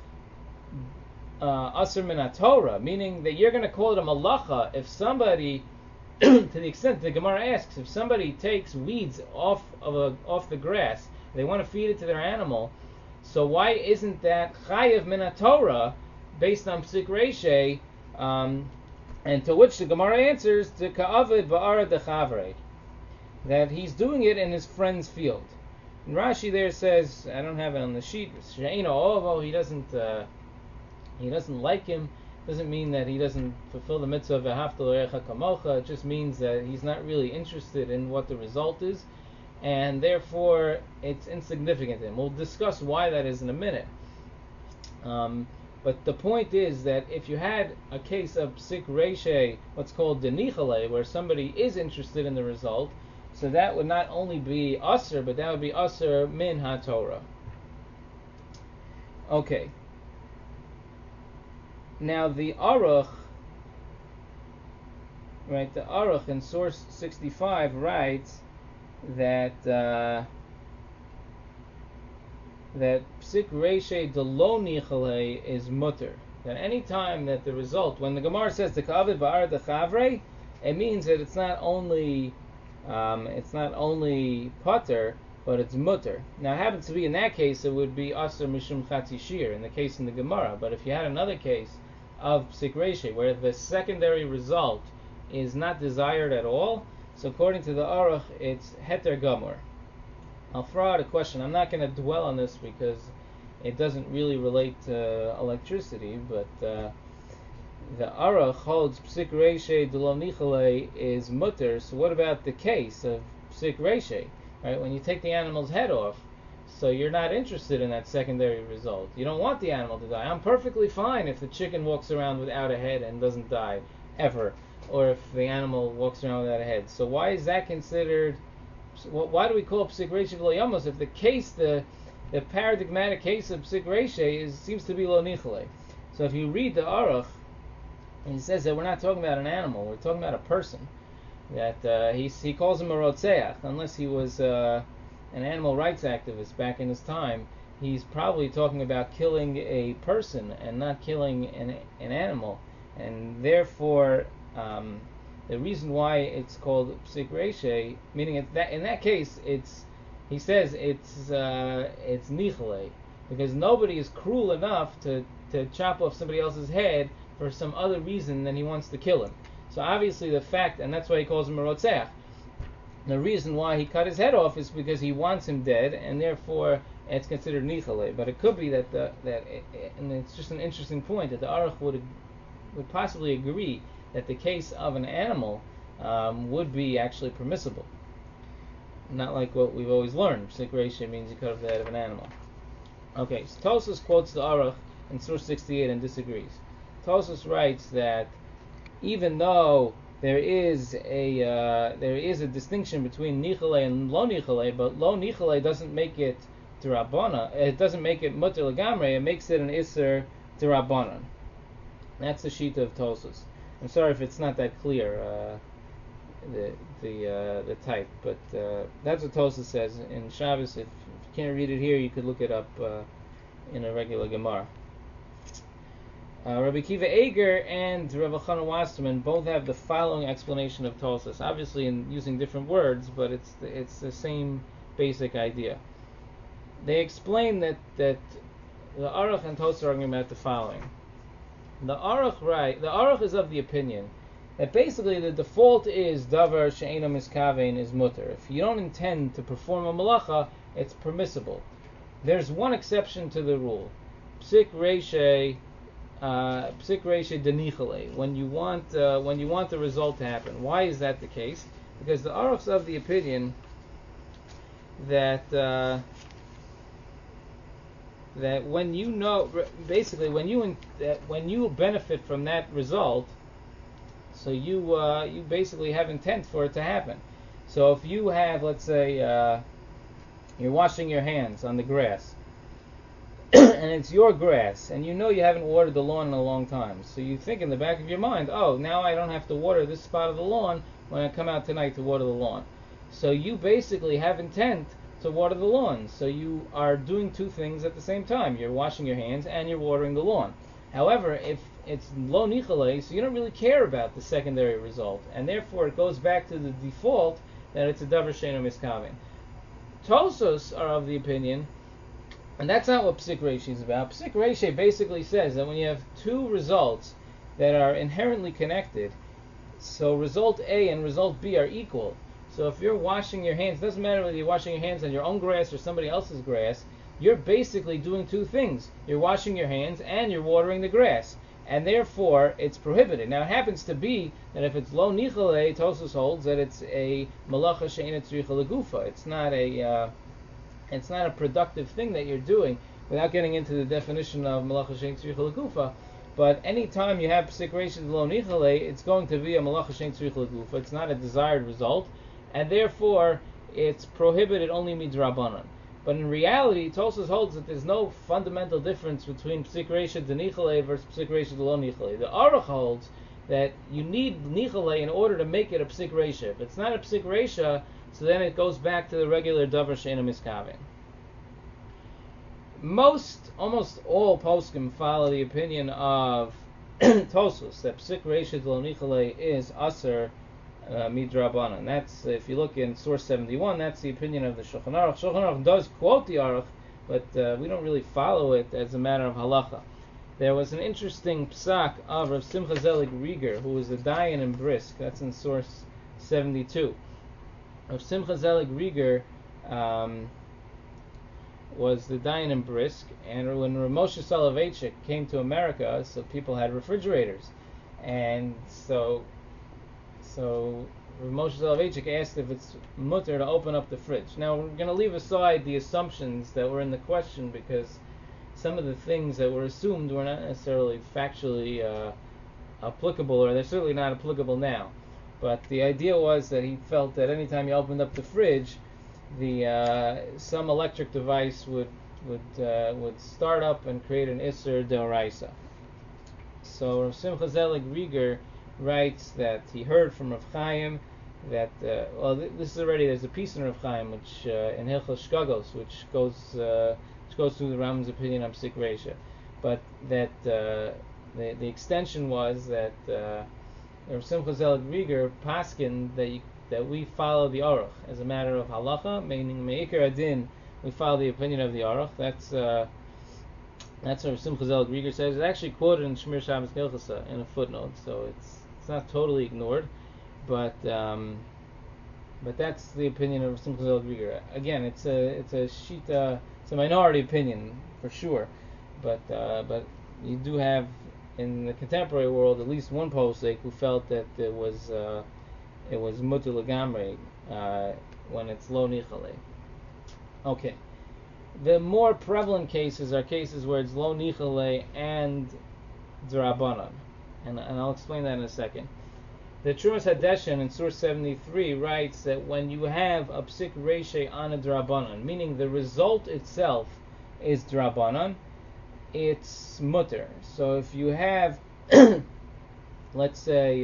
asr min Torah, meaning that you're going to call it a malacha if somebody, to the extent the Gemara asks, if somebody takes weeds off the grass, they want to feed it to their animal, so why isn't that chayev min Torah based on psik reishe? And to which the Gemara answers, to ka'avid ba'ara dechavrei, that he's doing it in his friend's field. And Rashi there says, I don't have it on the sheet, she'eino ovo, he doesn't like him. Doesn't mean that he doesn't fulfill the mitzvah of v'ahavta l'orecha kamocha. It just means that he's not really interested in what the result is, and therefore it's insignificant to him. We'll discuss why that is in a minute. But the point is that if you had a case of psik reishe, what's called denichale, where somebody is interested in the result, so that would not only be asr, but that would be asr min ha-Torah. Okay. Now the Aruch, right? The Aruch in source 65 writes that that psik reishe delo nichale is mutter. That any time that the result, when the Gemara says the ka'avid ba'ar dechavrei, it means that it's not only pater, but it's mutter. Now it happens to be in that case it would be asr mishum chatzi shir in the case in the Gemara. But if you had another case of psik reishe where the secondary result is not desired at all, so according to the Aruch it's heter gamur. I'll throw out a question. I'm not going to dwell on this because it doesn't really relate to electricity, but the Aruch holds psik reishe delo nichale is mutter. So what about the case of psik reishe? Right, when you take the animal's head off, so you're not interested in that secondary result. You don't want the animal to die. I'm perfectly fine if the chicken walks around without a head and doesn't die ever, or if the animal walks around without a head. So why is that considered? Why do we call it psik reishe v'lo yamos if the case, the paradigmatic case of psik reishe seems to be lo nichale? So if you read the Aruch, he says that we're not talking about an animal, we're talking about a person. That he calls him a rotzeach, unless he was an animal rights activist back in his time. He's probably talking about killing a person and not killing an animal, and therefore the reason why it's called psik reishe, meaning in that case he says it's nichale, because nobody is cruel enough to chop off somebody else's head for some other reason than he wants to kill him. So obviously the fact, and that's why he calls him a rotzeach, the reason why he cut his head off is because he wants him dead, and therefore it's considered nichale. But it could be and it's just an interesting point, that the Aruch would possibly agree that the case of an animal would be actually permissible. Not like what we've always learned. Psik reishe means you cut off the head of an animal. Okay, so Tosfos quotes the Aruch in source 68 and disagrees. Tosfos writes that even though there is a distinction between nichale and lo nichale, but lo nichale doesn't make it d'Rabbanan. It doesn't make it mutter legamrei. It makes it an iser d'Rabbanan. That's the sheet of Tosfos. I'm sorry if it's not that clear, the type, but that's what Tosfos says in Shabbos. If you can't read it here, you could look it up in a regular Gemara. Rabbi Kiva Eger and Rabbi Chana Wasserman both have the following explanation of Tosfos, obviously in using different words, but it's the same basic idea. They explain that the Aruch and Tosfos are arguing about the following. The Aruch is of the opinion that basically the default is davar she'eino miskavein is mutter. If you don't intend to perform a malacha, it's permissible. There's one exception to the rule. Psik reishe psik reisha denichale, when you want the result to happen. Why is that the case? Because the Aruch's of the opinion that that when you know, basically when you benefit from that result, so you basically have intent for it to happen. So if you have, let's say, you're washing your hands on the grass, and it's your grass, and you know you haven't watered the lawn in a long time, so you think in the back of your mind, oh, now I don't have to water this spot of the lawn when I come out tonight to water the lawn. So you basically have intent to water the lawn. So you are doing two things at the same time. You're washing your hands and you're watering the lawn. However, if it's lo nichale, so you don't really care about the secondary result, and therefore it goes back to the default that it's a davar she'eino miskaven. Tosos are of the opinion, and that's not what psik reisha is about. Psik reisha basically says that when you have two results that are inherently connected, so result A and result B are equal. So if you're washing your hands, it doesn't matter whether you're washing your hands on your own grass or somebody else's grass, you're basically doing two things. You're washing your hands and you're watering the grass. And therefore, it's prohibited. Now, it happens to be that if it's lo nichale, Tosos holds that it's a malacha she'eina tzricha legufa. It's not a productive thing that you're doing, without getting into the definition of malacha she'eina tzricha legufa. But any time you have psik reisha lo nichale, it's going to be a malacha she'eina tzricha legufa. It's not a desired result, and therefore it's prohibited only midrabanan. But in reality, Tosos holds that there's no fundamental difference between psik reisha denichale versus psik reisha lo nichale. The Aruch holds that you need nichale in order to make it a psik reisha. If it's not a psik reisha, so then it goes back to the regular davar she'eino miskaven. Almost all poskim follow the opinion of Tosos that psik reisha lo nichale is aser midrabanan. That's, if you look in source 71, that's the opinion of the Shulchan Aruch. Shulchan Aruch does quote the Aruch, but we don't really follow it as a matter of halacha. There was an interesting psak of Rav Simcha Zelig Rieger, who was a dayan in Brisk. That's in source 72. Rav Simcha Zelig Rieger was the dayan in Brisk, and when Rav Moshe Soloveitchik came to America, so people had refrigerators, and so Rav Moshe Soloveitchik asked if it's mutter to open up the fridge. Now we're going to leave aside the assumptions that were in the question, because some of the things that were assumed were not necessarily factually applicable, or they're certainly not applicable now. But the idea was that he felt that anytime you opened up the fridge, some electric device would start up and create an Isser Deoraisa. So Rav Simcha Zelig Rieger writes that he heard from Rav Chaim that this is already, there's a piece in Rav Chaim which in Hilchos Shkagos which goes through the Rambam's opinion on psik reisha, but that the extension was that Rav Simcha Zelig Rieger paskin that we follow the Aruch as a matter of halacha, meaning me'ikar adin we follow the opinion of the Aruch. That's what Simcha Zelig Rieger says. It's actually quoted in Shmir Shabbos Gilchasa in a footnote, so it's not totally ignored, but that's the opinion of Simcha Zelig Rieger. Again, it's a shita, it's a minority opinion for sure, but you do have in the contemporary world at least one posek who felt that it was mutter legamre when it's lo nichale. Okay. The more prevalent cases are cases where it's lo nichale and drabanan, and I'll explain that in a second. The Trumas Hadeshen in source 73 writes that when you have a psik reisha on a drabanan, meaning the result itself is drabanan, it's mutter. So if you have, let's say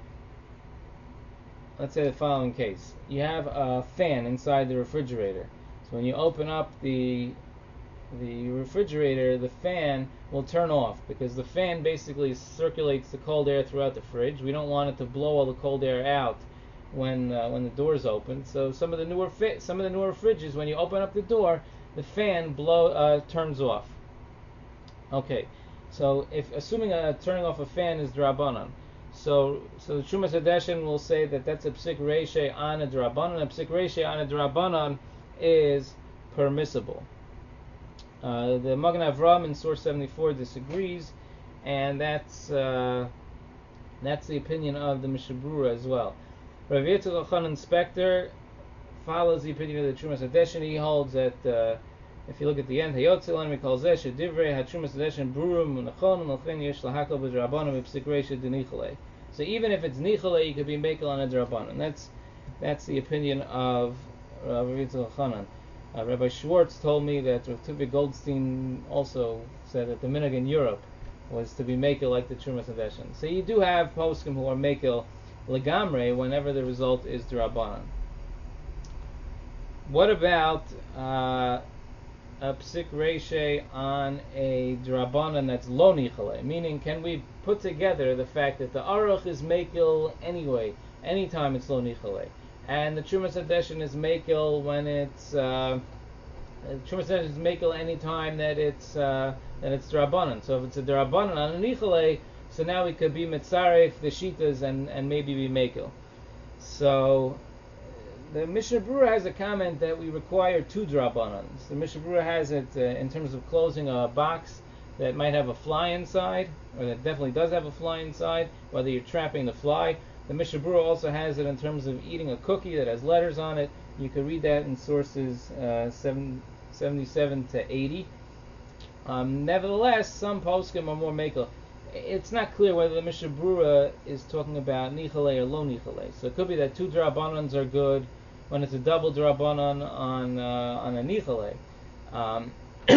the following case: you have a fan inside the refrigerator. So when you open up the refrigerator, the fan will turn off, because the fan basically circulates the cold air throughout the fridge. We don't want it to blow all the cold air out when the door's open. So some of the newer fridges, when you open up the door, the fan turns off. Okay, so if assuming turning off a fan is drabanan, so the Trumas Hadeshen will say that that's a psik reisha on a drabanan. A psik reisha on a drabanan is permissible. The Magen Avraham in source 74 disagrees, and that's the opinion of the Mishnah Berurah as well. Rav Yitzchak Elchanan Spector follows the opinion of the Trumas Hadeshin. He holds that if you look at the end, Hayotzilan Mikol Zeh Shedivrei HaTrumas Hadeshin Burum Unachon Melchen Yesh Lahakol B'Drabanan V'Psik Reisha D'Nichalei. So even if it's Nichalei, you could be Mekel on a Drabanan. That's the opinion of Rav Yitzchak Elchanan. Rabbi Schwartz told me that Rav Tuvia Goldstein also said that the minhag in Europe was to be Mekel like the Trumas Hadeshin. So you do have poskim who are Mekel Legamre whenever the result is Drabanan. What about a psik reisha on a drabanan that's lo nichale? Meaning, can we put together the fact that the aruch is mekel anyway, anytime it's lo nichale, and the Trumas Hadeshin is mekel when it's Trumas Hadeshin is mekel anytime that it's drabanan. So if it's a drabanan on a nichale, so now we could be mitzaref the shitas and maybe be mekel. So the Mishnah Berurah has a comment that we require 2 drabanans. The Mishnah Berurah has it in terms of closing a box that might have a fly inside, or that definitely does have a fly inside, whether you're trapping the fly. The Mishnah Berurah also has it in terms of eating a cookie that has letters on it. You can read that in sources 77 to 80. Nevertheless, some poskim are more mekel. It's not clear whether the Mishnah Berurah is talking about nichale or lo nichale. So it could be that 2 drabanans are good when it's a double drabanan on a nichale. Rav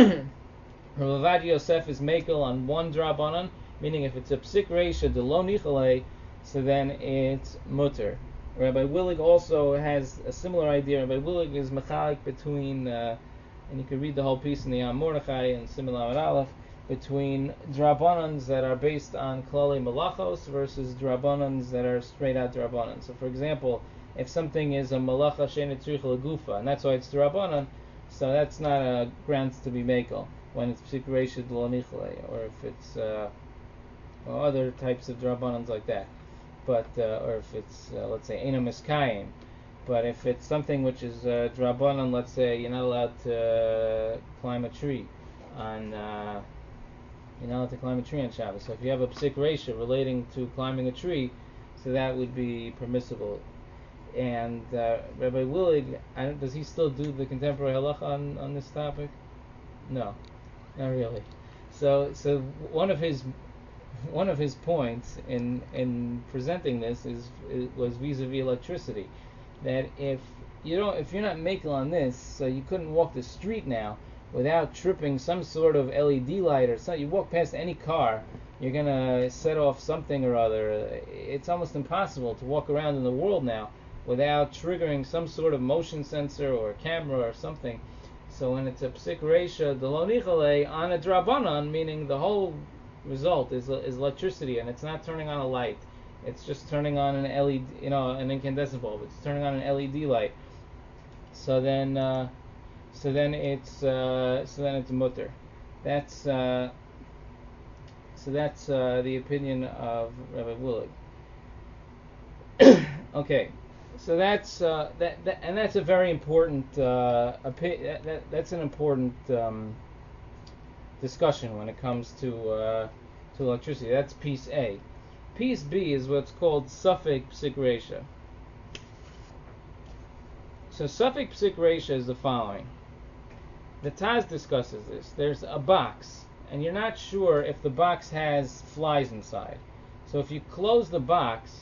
Ovadia Yosef is mekel on 1 drabanan, meaning if it's a psik reisha de lo nichale, so then it's mutter. Rabbi Willig also has a similar idea. Rabbi Willig is mechalik between, and you can read the whole piece in the Yam Mordechai and Simon Aleph, between drabanans that are based on klali malachos versus drabanans that are straight out drabanan. So, for example, if something is a malacha she'eina tzricha legufa, and that's why it's drabanan, so that's not a grounds to be mekel when it's psik reisha lo nichale, or if it's or other types of drabanans like that. But or if it's let's say eina miskayim. But if it's something which is drabanan, let's say you're not allowed to climb a tree on you're not allowed to climb a tree on Shabbos. So if you have a psik reisha relating to climbing a tree, so that would be permissible. And Rabbi Willig, does he still do the contemporary halacha on this topic? No, not really. So one of his points in presenting this was vis-a-vis electricity, that if you're not makel on this, so you couldn't walk the street now without tripping some sort of LED light or something. You walk past any car, you're gonna set off something or other. It's almost impossible to walk around in the world now without triggering some sort of motion sensor or camera or something. So when it's a psik reisha de lo nichale on a drabanan, meaning the whole result is electricity, and it's not turning on a light. It's just turning on an LED, an incandescent bulb. It's turning on an LED light. So then it's mutter. That's the opinion of Rabbi Willig. Okay. So that's and that's a very important that's an important discussion when it comes to electricity. That's piece A. Piece B is what's called suffix psik reisha. So suffix psik reisha is the following. The Taz discusses this. There's a box, and you're not sure if the box has flies inside. So if you close the box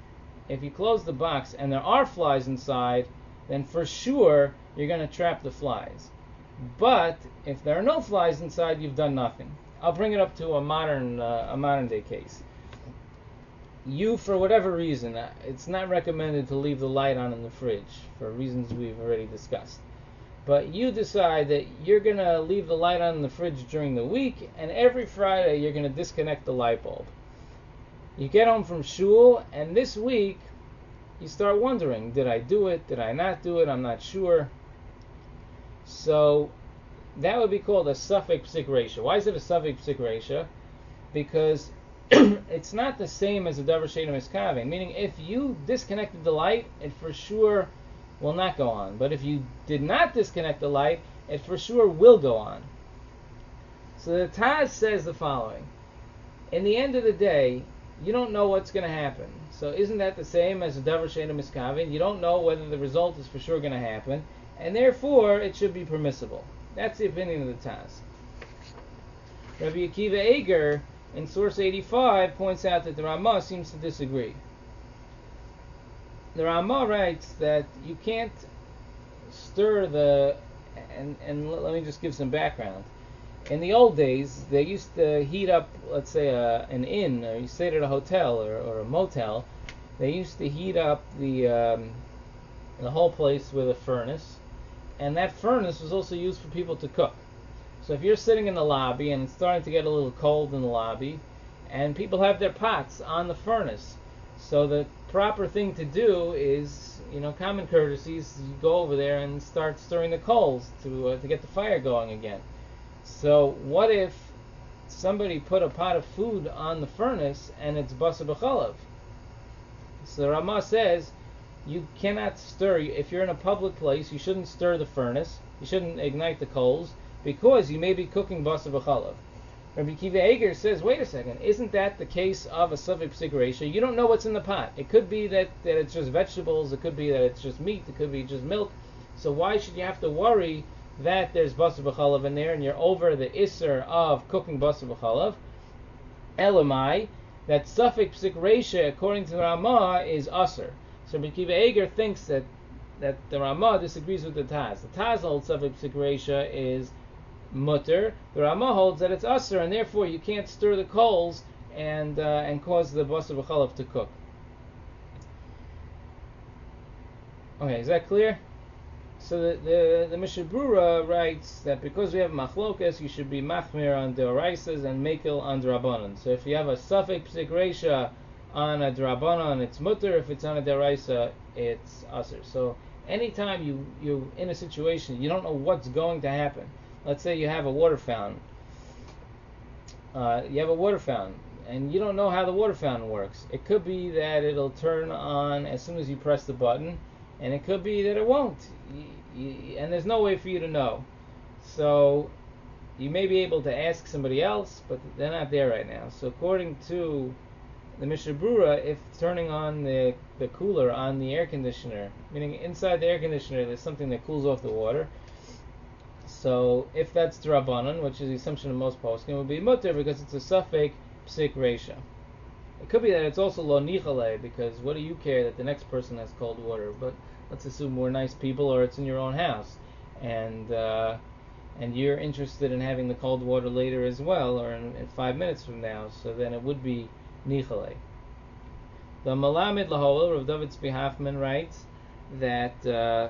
and there are flies inside, then for sure you're going to trap the flies. But if there are no flies inside, you've done nothing. I'll bring it up to a modern day case. You, for whatever reason, it's not recommended to leave the light on in the fridge for reasons we've already discussed. But you decide that you're going to leave the light on in the fridge during the week, and every Friday you're going to disconnect the light bulb. You get home from shul, and this week you start wondering, did I do it? Did I not do it? I'm not sure. So that would be called a suffix psik reisha. Why is it a suffix psik reisha? Because it's not the same as a davar she'eino miskaveh. Meaning, if you disconnected the light, it for sure will not go on. But if you did not disconnect the light, it for sure will go on. So the Taz says the following. in the end of the day, you don't know what's going to happen. So isn't that the same as a davar she'eino miskavin? You don't know whether the result is for sure going to happen, and therefore it should be permissible. That's the opinion of the Taz. Rabbi Akiva Eger, in source 85, points out that the Ramah seems to disagree. The Ramah writes that you can't stir and let me just give some background. In the old days, they used to heat up, let's say, an inn, or you stayed at a hotel or a motel. They used to heat up the whole place with a furnace, and that furnace was also used for people to cook. So if you're sitting in the lobby and it's starting to get a little cold in the lobby, and people have their pots on the furnace, so the proper thing to do is, common courtesies, you go over there and start stirring the coals to get the fire going again. So what if somebody put a pot of food on the furnace and it's basar b'chalav? So the Ramah says you cannot stir. If you're in a public place, you shouldn't stir the furnace. You shouldn't ignite the coals because you may be cooking basar b'chalav. Rabbi Akiva Eger says, wait a second, isn't that the case of a safek psik reisha? You don't know what's in the pot. It could be that it's just vegetables. It could be that it's just meat. It could be just milk. So why should you have to worry that there's basar b'chalav in there and you're over the isser of cooking basar b'chalav? Elamai, that safek psik reisha, according to the Ramah, is aser. So Rabbi Akiva Eger thinks that the Ramah disagrees with the Taz. The Taz holds safek psik reisha is mutter. The Ramah holds that it's aser, and therefore you can't stir the coals and cause the basar b'chalav to cook. Okay, is that clear? So the Mishnah Berurah writes that because we have machlokas, you should be machmir on deoraisas and mekel on drabanan. So if you have a safek psik reisha on a drabanan, it's mutter. If it's on a deoraisa, it's aser. So anytime you're in a situation, you don't know what's going to happen. Let's say you have a water fountain. And you don't know how the water fountain works. It could be that it'll turn on as soon as you press the button, and it could be that it won't. And there's no way for you to know. So you may be able to ask somebody else, but they're not there right now. So according to the Mishnah Berurah, if turning on the cooler on the air conditioner, meaning inside the air conditioner there's something that cools off the water, so if that's drabanan, which is the assumption of most poskim, it would be mutter because it's a safek psik reisha. It could be that it's also lo nichale, because what do you care that the next person has cold water? But let's assume we're nice people, or it's in your own house, and you're interested in having the cold water later as well, or in 5 minutes from now. So then it would be nichale. The Malamed Lahol, Rav David Tzvi Hoffman writes that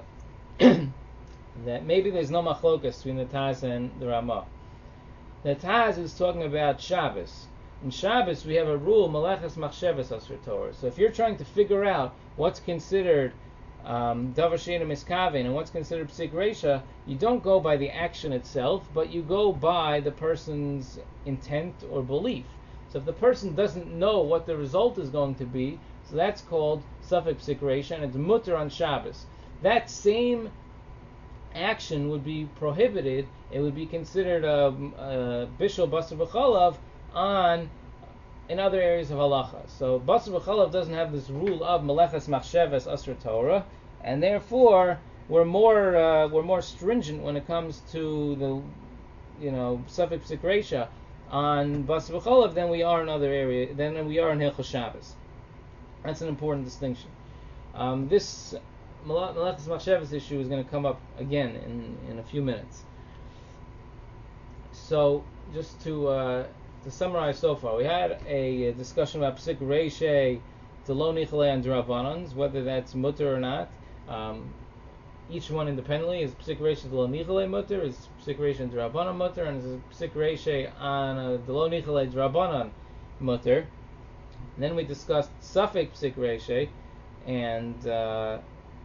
that maybe there's no machlokas between the Taz and the Ramah. The Taz is talking about Shabbos. In Shabbos we have a rule, Meleches Machshavas Asr Torah. So if you're trying to figure out what's considered davar she'eino miskavin and what's considered psik reisha, you don't go by the action itself, but you go by the person's intent or belief. So if the person doesn't know what the result is going to be, so that's called safek psik reisha, and it's mutter on Shabbos. That same action would be prohibited. It would be considered a bishul basar b'chalav in other areas of halacha. So basar b'chalav doesn't have this rule of meleches machshavas asr Torah, and therefore we're more stringent when it comes to the safek psik reisha on basar b'chalav than we are in other areas than we are in Hilchos Shabbos. That's an important distinction. This Meleches Machshavas issue is going to come up again in a few minutes. So, just to summarize so far, we had a discussion about psik reisha to lo nichale and drabanans, whether that's mutter or not. Each one independently is psik reisha to lo nichale mutter, is psik reisha and drabanan mutter, and is psik reisha on the lo nichale drabanan mutter. And then we discussed safek psik reisha and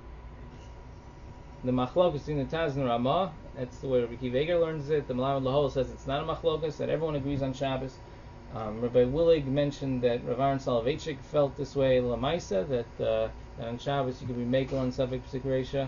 the machlokas between the Taz and Ramah. That's the way Rabbi Akiva Eger learns it. The Malamed Lahol says it's not a machlokas, that everyone agrees on Shabbos. Rabbi Willig mentioned that Rav Aaron Soloveitchik felt this way, Lamaisa, that on Shabbos you could be makel on safek psik reisha.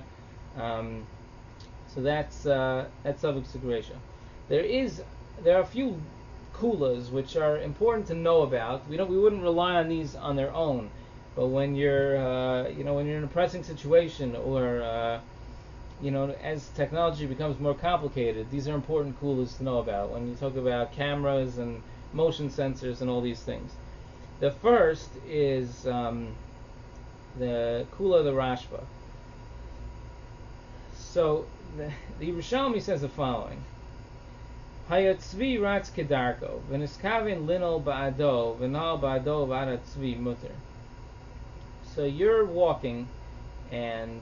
So that's safek psik reisha. There are a few kulas which are important to know about. We wouldn't rely on these on their own, but when you're when you're in a pressing situation, or as technology becomes more complicated, these are important kulas to know about when you talk about cameras and motion sensors and all these things. The first is the kula of the Rashba. So the Yerushalmi says the following: Hayatzvi ratz kedarko, v'niskavin linol ba'ado, v'nal ba'ado v'aratzvi mutter. So you're walking, and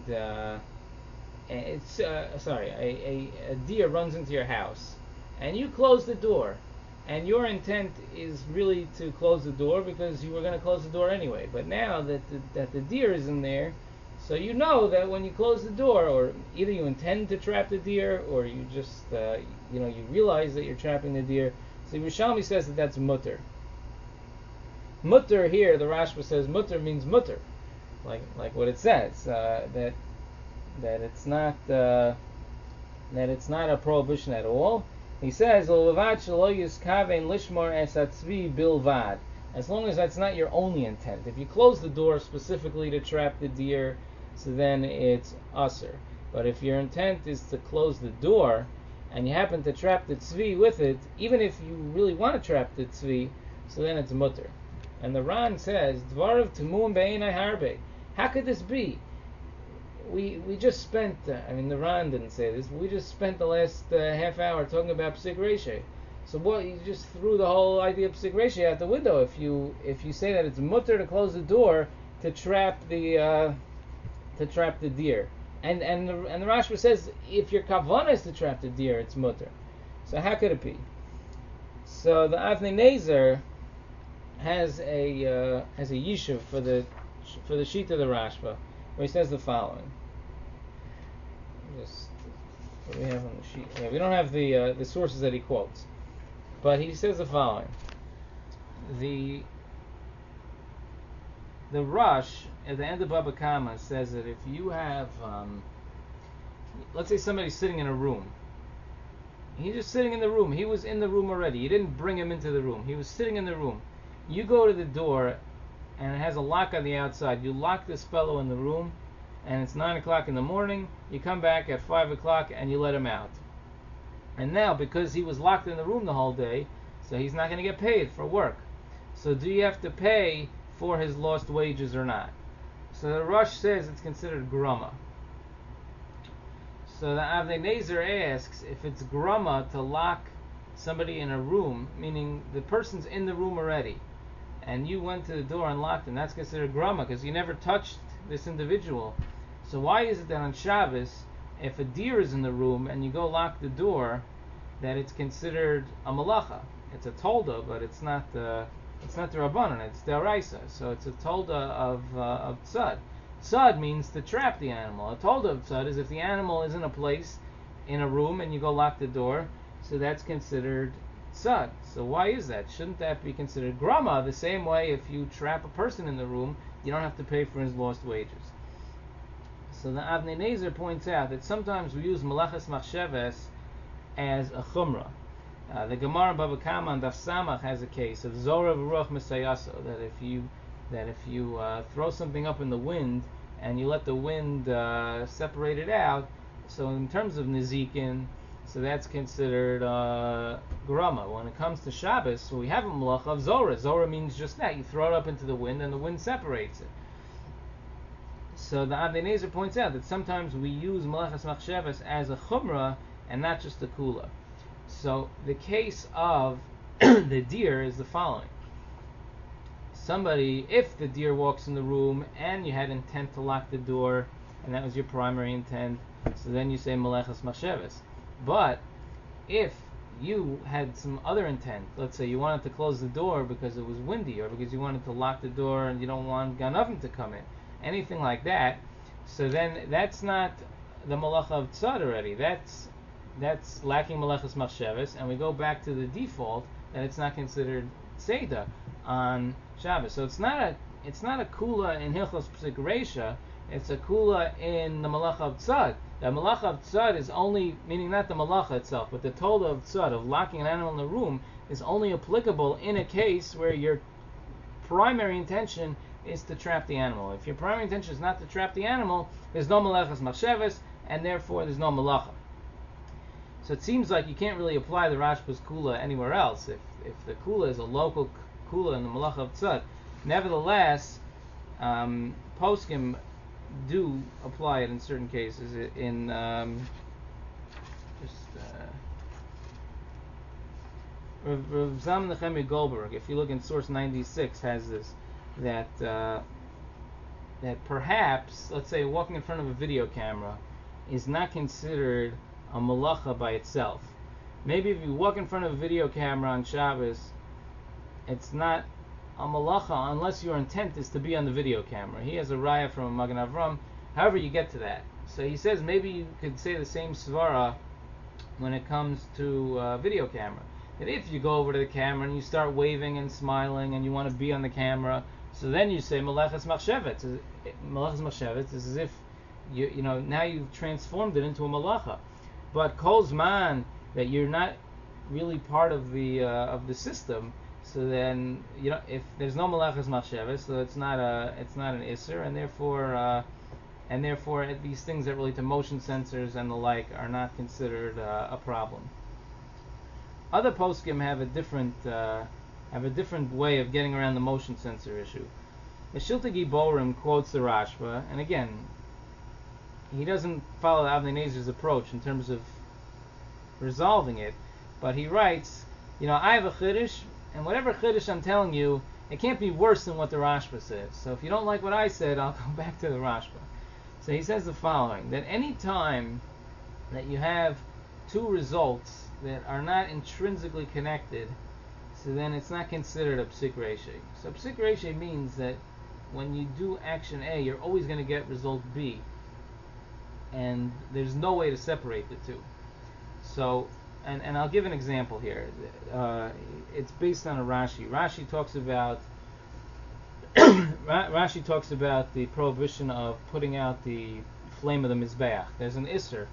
a deer runs into your house, and you close the door, and your intent is really to close the door because you were going to close the door anyway. But now that the deer is in there, so you know that when you close the door, or either you intend to trap the deer, or you just you realize that you're trapping the deer. So Yerushalmi says that that's mutter. Mutter here, the Rashba says mutter means mutter, like what it says, that it's not a prohibition at all. He says, as long as that's not your only intent. If you close the door specifically to trap the deer, so then it's usher. But if your intent is to close the door, and you happen to trap the tzvi with it, even if you really want to trap the tzvi, so then it's mutter. And the Ran says, Dvarav Tumum Be'enai Harbe. How could this be? We just spent, the Ran didn't say this, but we just spent the last half hour talking about Psik Reisha. So what, you just threw the whole idea of Psik Reisha out the window if you say that it's mutter to close the door to trap the deer. And the Rashba says if your kavanah is to trap the deer, it's mutter. So how could it be? So the Avnei Nezer has a yishuv for the sheet of the Rashba, where he says the following. Just what do we have on the sheet? Yeah, we don't have the sources that he quotes, but he says the following: the Rush at the end of Baba Kama says that if you have, let's say somebody's sitting in a room, he's just sitting in the room. He was in the room already. You didn't bring him into the room. He was sitting in the room. You go to the door, and it has a lock on the outside. You lock this fellow in the room, and it's 9 o'clock in the morning. You come back at 5 o'clock, and you let him out. And now, because he was locked in the room the whole day, so he's not going to get paid for work. So do you have to pay for his lost wages or not? So the Rush says it's considered grama. So the Avnei Nezer asks if it's grama to lock somebody in a room, meaning the person's in the room already, and you went to the door and locked him. That's considered grama because you never touched this individual. So why is it that on Shabbos, if a deer is in the room and you go lock the door, that it's considered a malacha? It's a tolda, but it's not the rabbanon. It's the oraisa. So it's a tolda of tzad. Tzad means to trap the animal. A tolda of tzad is if the animal is in a place, in a room, and you go lock the door. So that's considered tzad. So why is that? Shouldn't that be considered grama? The same way, if you trap a person in the room, you don't have to pay for his lost wages. So the Avnei Nezer points out that sometimes we use malachas machsheves as a chumrah. The Gemara Baba Kama and Daf Samach has a case of Zora v'ruach Mesayaso, that if you throw something up in the wind and you let the wind separate it out, so in terms of Nezikin, so that's considered grama. When it comes to Shabbos, so we have a malacha of Zora. Zora means just that. You throw it up into the wind and the wind separates it. So the Avnei Nezer points out that sometimes we use malachas machsheves as a chumrah and not just a kula. So the case of the deer is the following. If the deer walks in the room and you had intent to lock the door, and that was your primary intent, so then you say malachas machsheves. But if you had some other intent, let's say you wanted to close the door because it was windy, or because you wanted to lock the door and you don't want ganavim to come in, anything like that, so then that's not the malacha of tzad already. That's lacking malachas machsheves, and we go back to the default that it's not considered seda on Shabbos. So it's not a kula in Hilchos Psik Reisha. It's a kula in the malacha of tzad. The malacha of tzad is only, meaning not the malacha itself, but the tolda of tzad, of locking an animal in the room, is only applicable in a case where your primary intention is to trap the animal. If your primary intention is not to trap the animal, there's no malachas machshavas, and therefore there's no malacha. So it seems like you can't really apply the Rashba's kula anywhere else. If the kula is a local kula in the malacha of tzad, nevertheless, poskim do apply it in certain cases. In Rav Zalman Nechemia Goldberg, if you look in source 96, has this that perhaps, let's say, walking in front of a video camera is not considered a malacha by itself. Maybe if you walk in front of a video camera on Shabbos, it's not a malacha unless your intent is to be on the video camera. He has a raya from Magen Avram. However you get to that. So he says maybe you could say the same svara when it comes to video camera. That if you go over to the camera and you start waving and smiling and you want to be on the camera, so then you say malachas machshevet. Malachas machshevet is as if you know now you've transformed it into a malacha. But kol zman that you're not really part of the system, so then if there's no malachas machshevet, so it's not an isser, and therefore these things that relate to motion sensors and the like are not considered a problem. Other poskim have a different way of getting around the motion sensor issue. The Shiltei Giborim quotes the Rashba, and again, he doesn't follow Avnei Nezer's approach in terms of resolving it, but he writes, I have a chiddush, and whatever chiddush I'm telling you, it can't be worse than what the Rashba says. So if you don't like what I said, I'll go back to the Rashba. So he says the following, that any time that you have two results that are not intrinsically connected, so then it's not considered a psik reishei. So psik reishei means that when you do action A, you're always going to get result B, and there's no way to separate the two. So, and I'll give an example here. It's based on a Rashi. Rashi talks about the prohibition of putting out the flame of the mizbeach. There's an isser.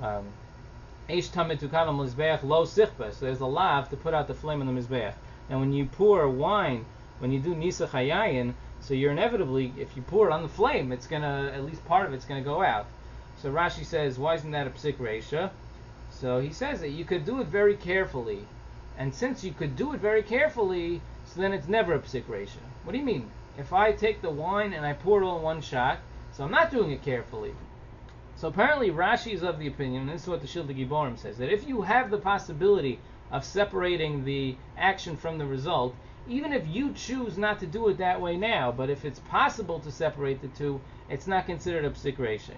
Eish tamid tukadam mizbeach lo sichba. So there's a lav to put out the flame of the mizbeach. And when you pour wine, when you do nisa chayayin, so you're inevitably, if you pour it on the flame, it's gonna, at least part of it's gonna go out. So Rashi says, why isn't that a psik reisha? So he says that you could do it very carefully, and since you could do it very carefully, so then it's never a psik reisha. What do you mean? If I take the wine and I pour it all in one shot, so I'm not doing it carefully. So apparently Rashi is of the opinion, and this is what the Shiltei Giborim says, that if you have the possibility of separating the action from the result, even if you choose not to do it that way now, but if it's possible to separate the two, it's not considered a psik reisha.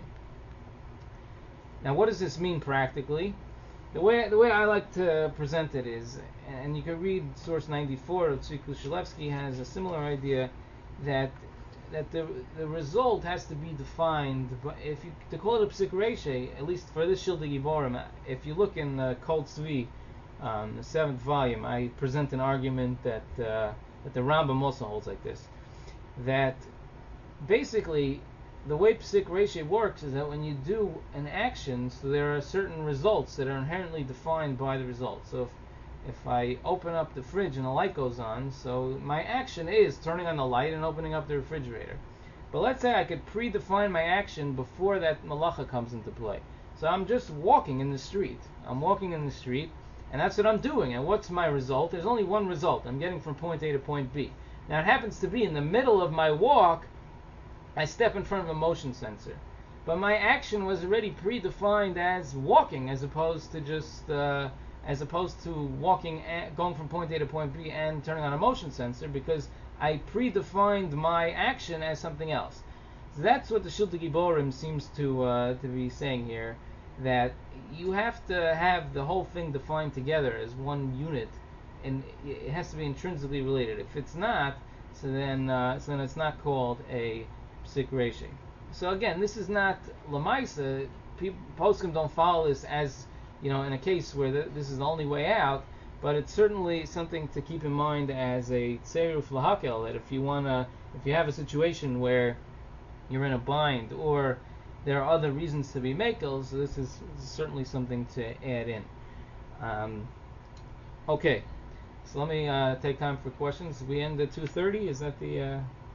Now, what does this mean practically? The way I like to present it is, and you can read source 94 of Tzvi Kushelevsky has a similar idea, that the result has to be defined. But if you to call it a psik reisha, at least for this Shiltei Giborim, if you look in Kol Tzvi, the 7th volume, I present an argument that the Rambam also holds like this, that basically the way psik reisha works is that when you do an action, so there are certain results that are inherently defined by the result. So if I open up the fridge and the light goes on, so my action is turning on the light and opening up the refrigerator. But let's say I could predefine my action before that malacha comes into play. So I'm just walking in the street. I'm walking in the street, and that's what I'm doing. And what's my result? There's only one result. I'm getting from point A to point B. Now it happens to be in the middle of my walk, I step in front of a motion sensor. But my action was already predefined as walking, as opposed to walking, going from point A to point B and turning on a motion sensor, because I predefined my action as something else. So that's what the Shiltei Giborim seems to be saying here, that you have to have the whole thing defined together as one unit, and it has to be intrinsically related. If it's not, so then it's not called a psik reisha. So again, this is not lamaisa. Poskim don't follow this as in a case where this is the only way out, but it's certainly something to keep in mind as a tseiruf lahakel, that if you have a situation where you're in a bind or there are other reasons to be makel, so this is certainly something to add in. Okay, So let me take time for questions. We end at 2:30. Is that the?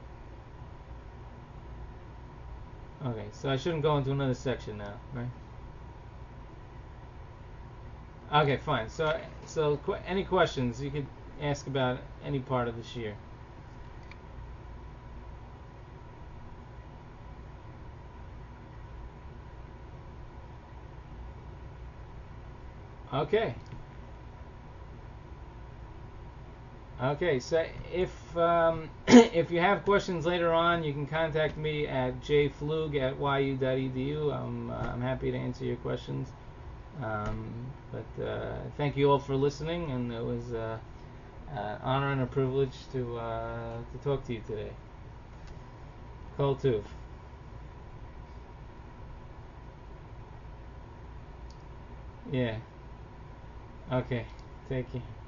Okay, so I shouldn't go into another section now, right? Okay, fine. So any questions you could ask about any part of this year? Okay. Okay, so if if you have questions later on, you can contact me at jflug@yu.edu. I'm happy to answer your questions. But thank you all for listening, and it was an honor and a privilege to talk to you today. Kol Tuv. Yeah. Okay. Take care.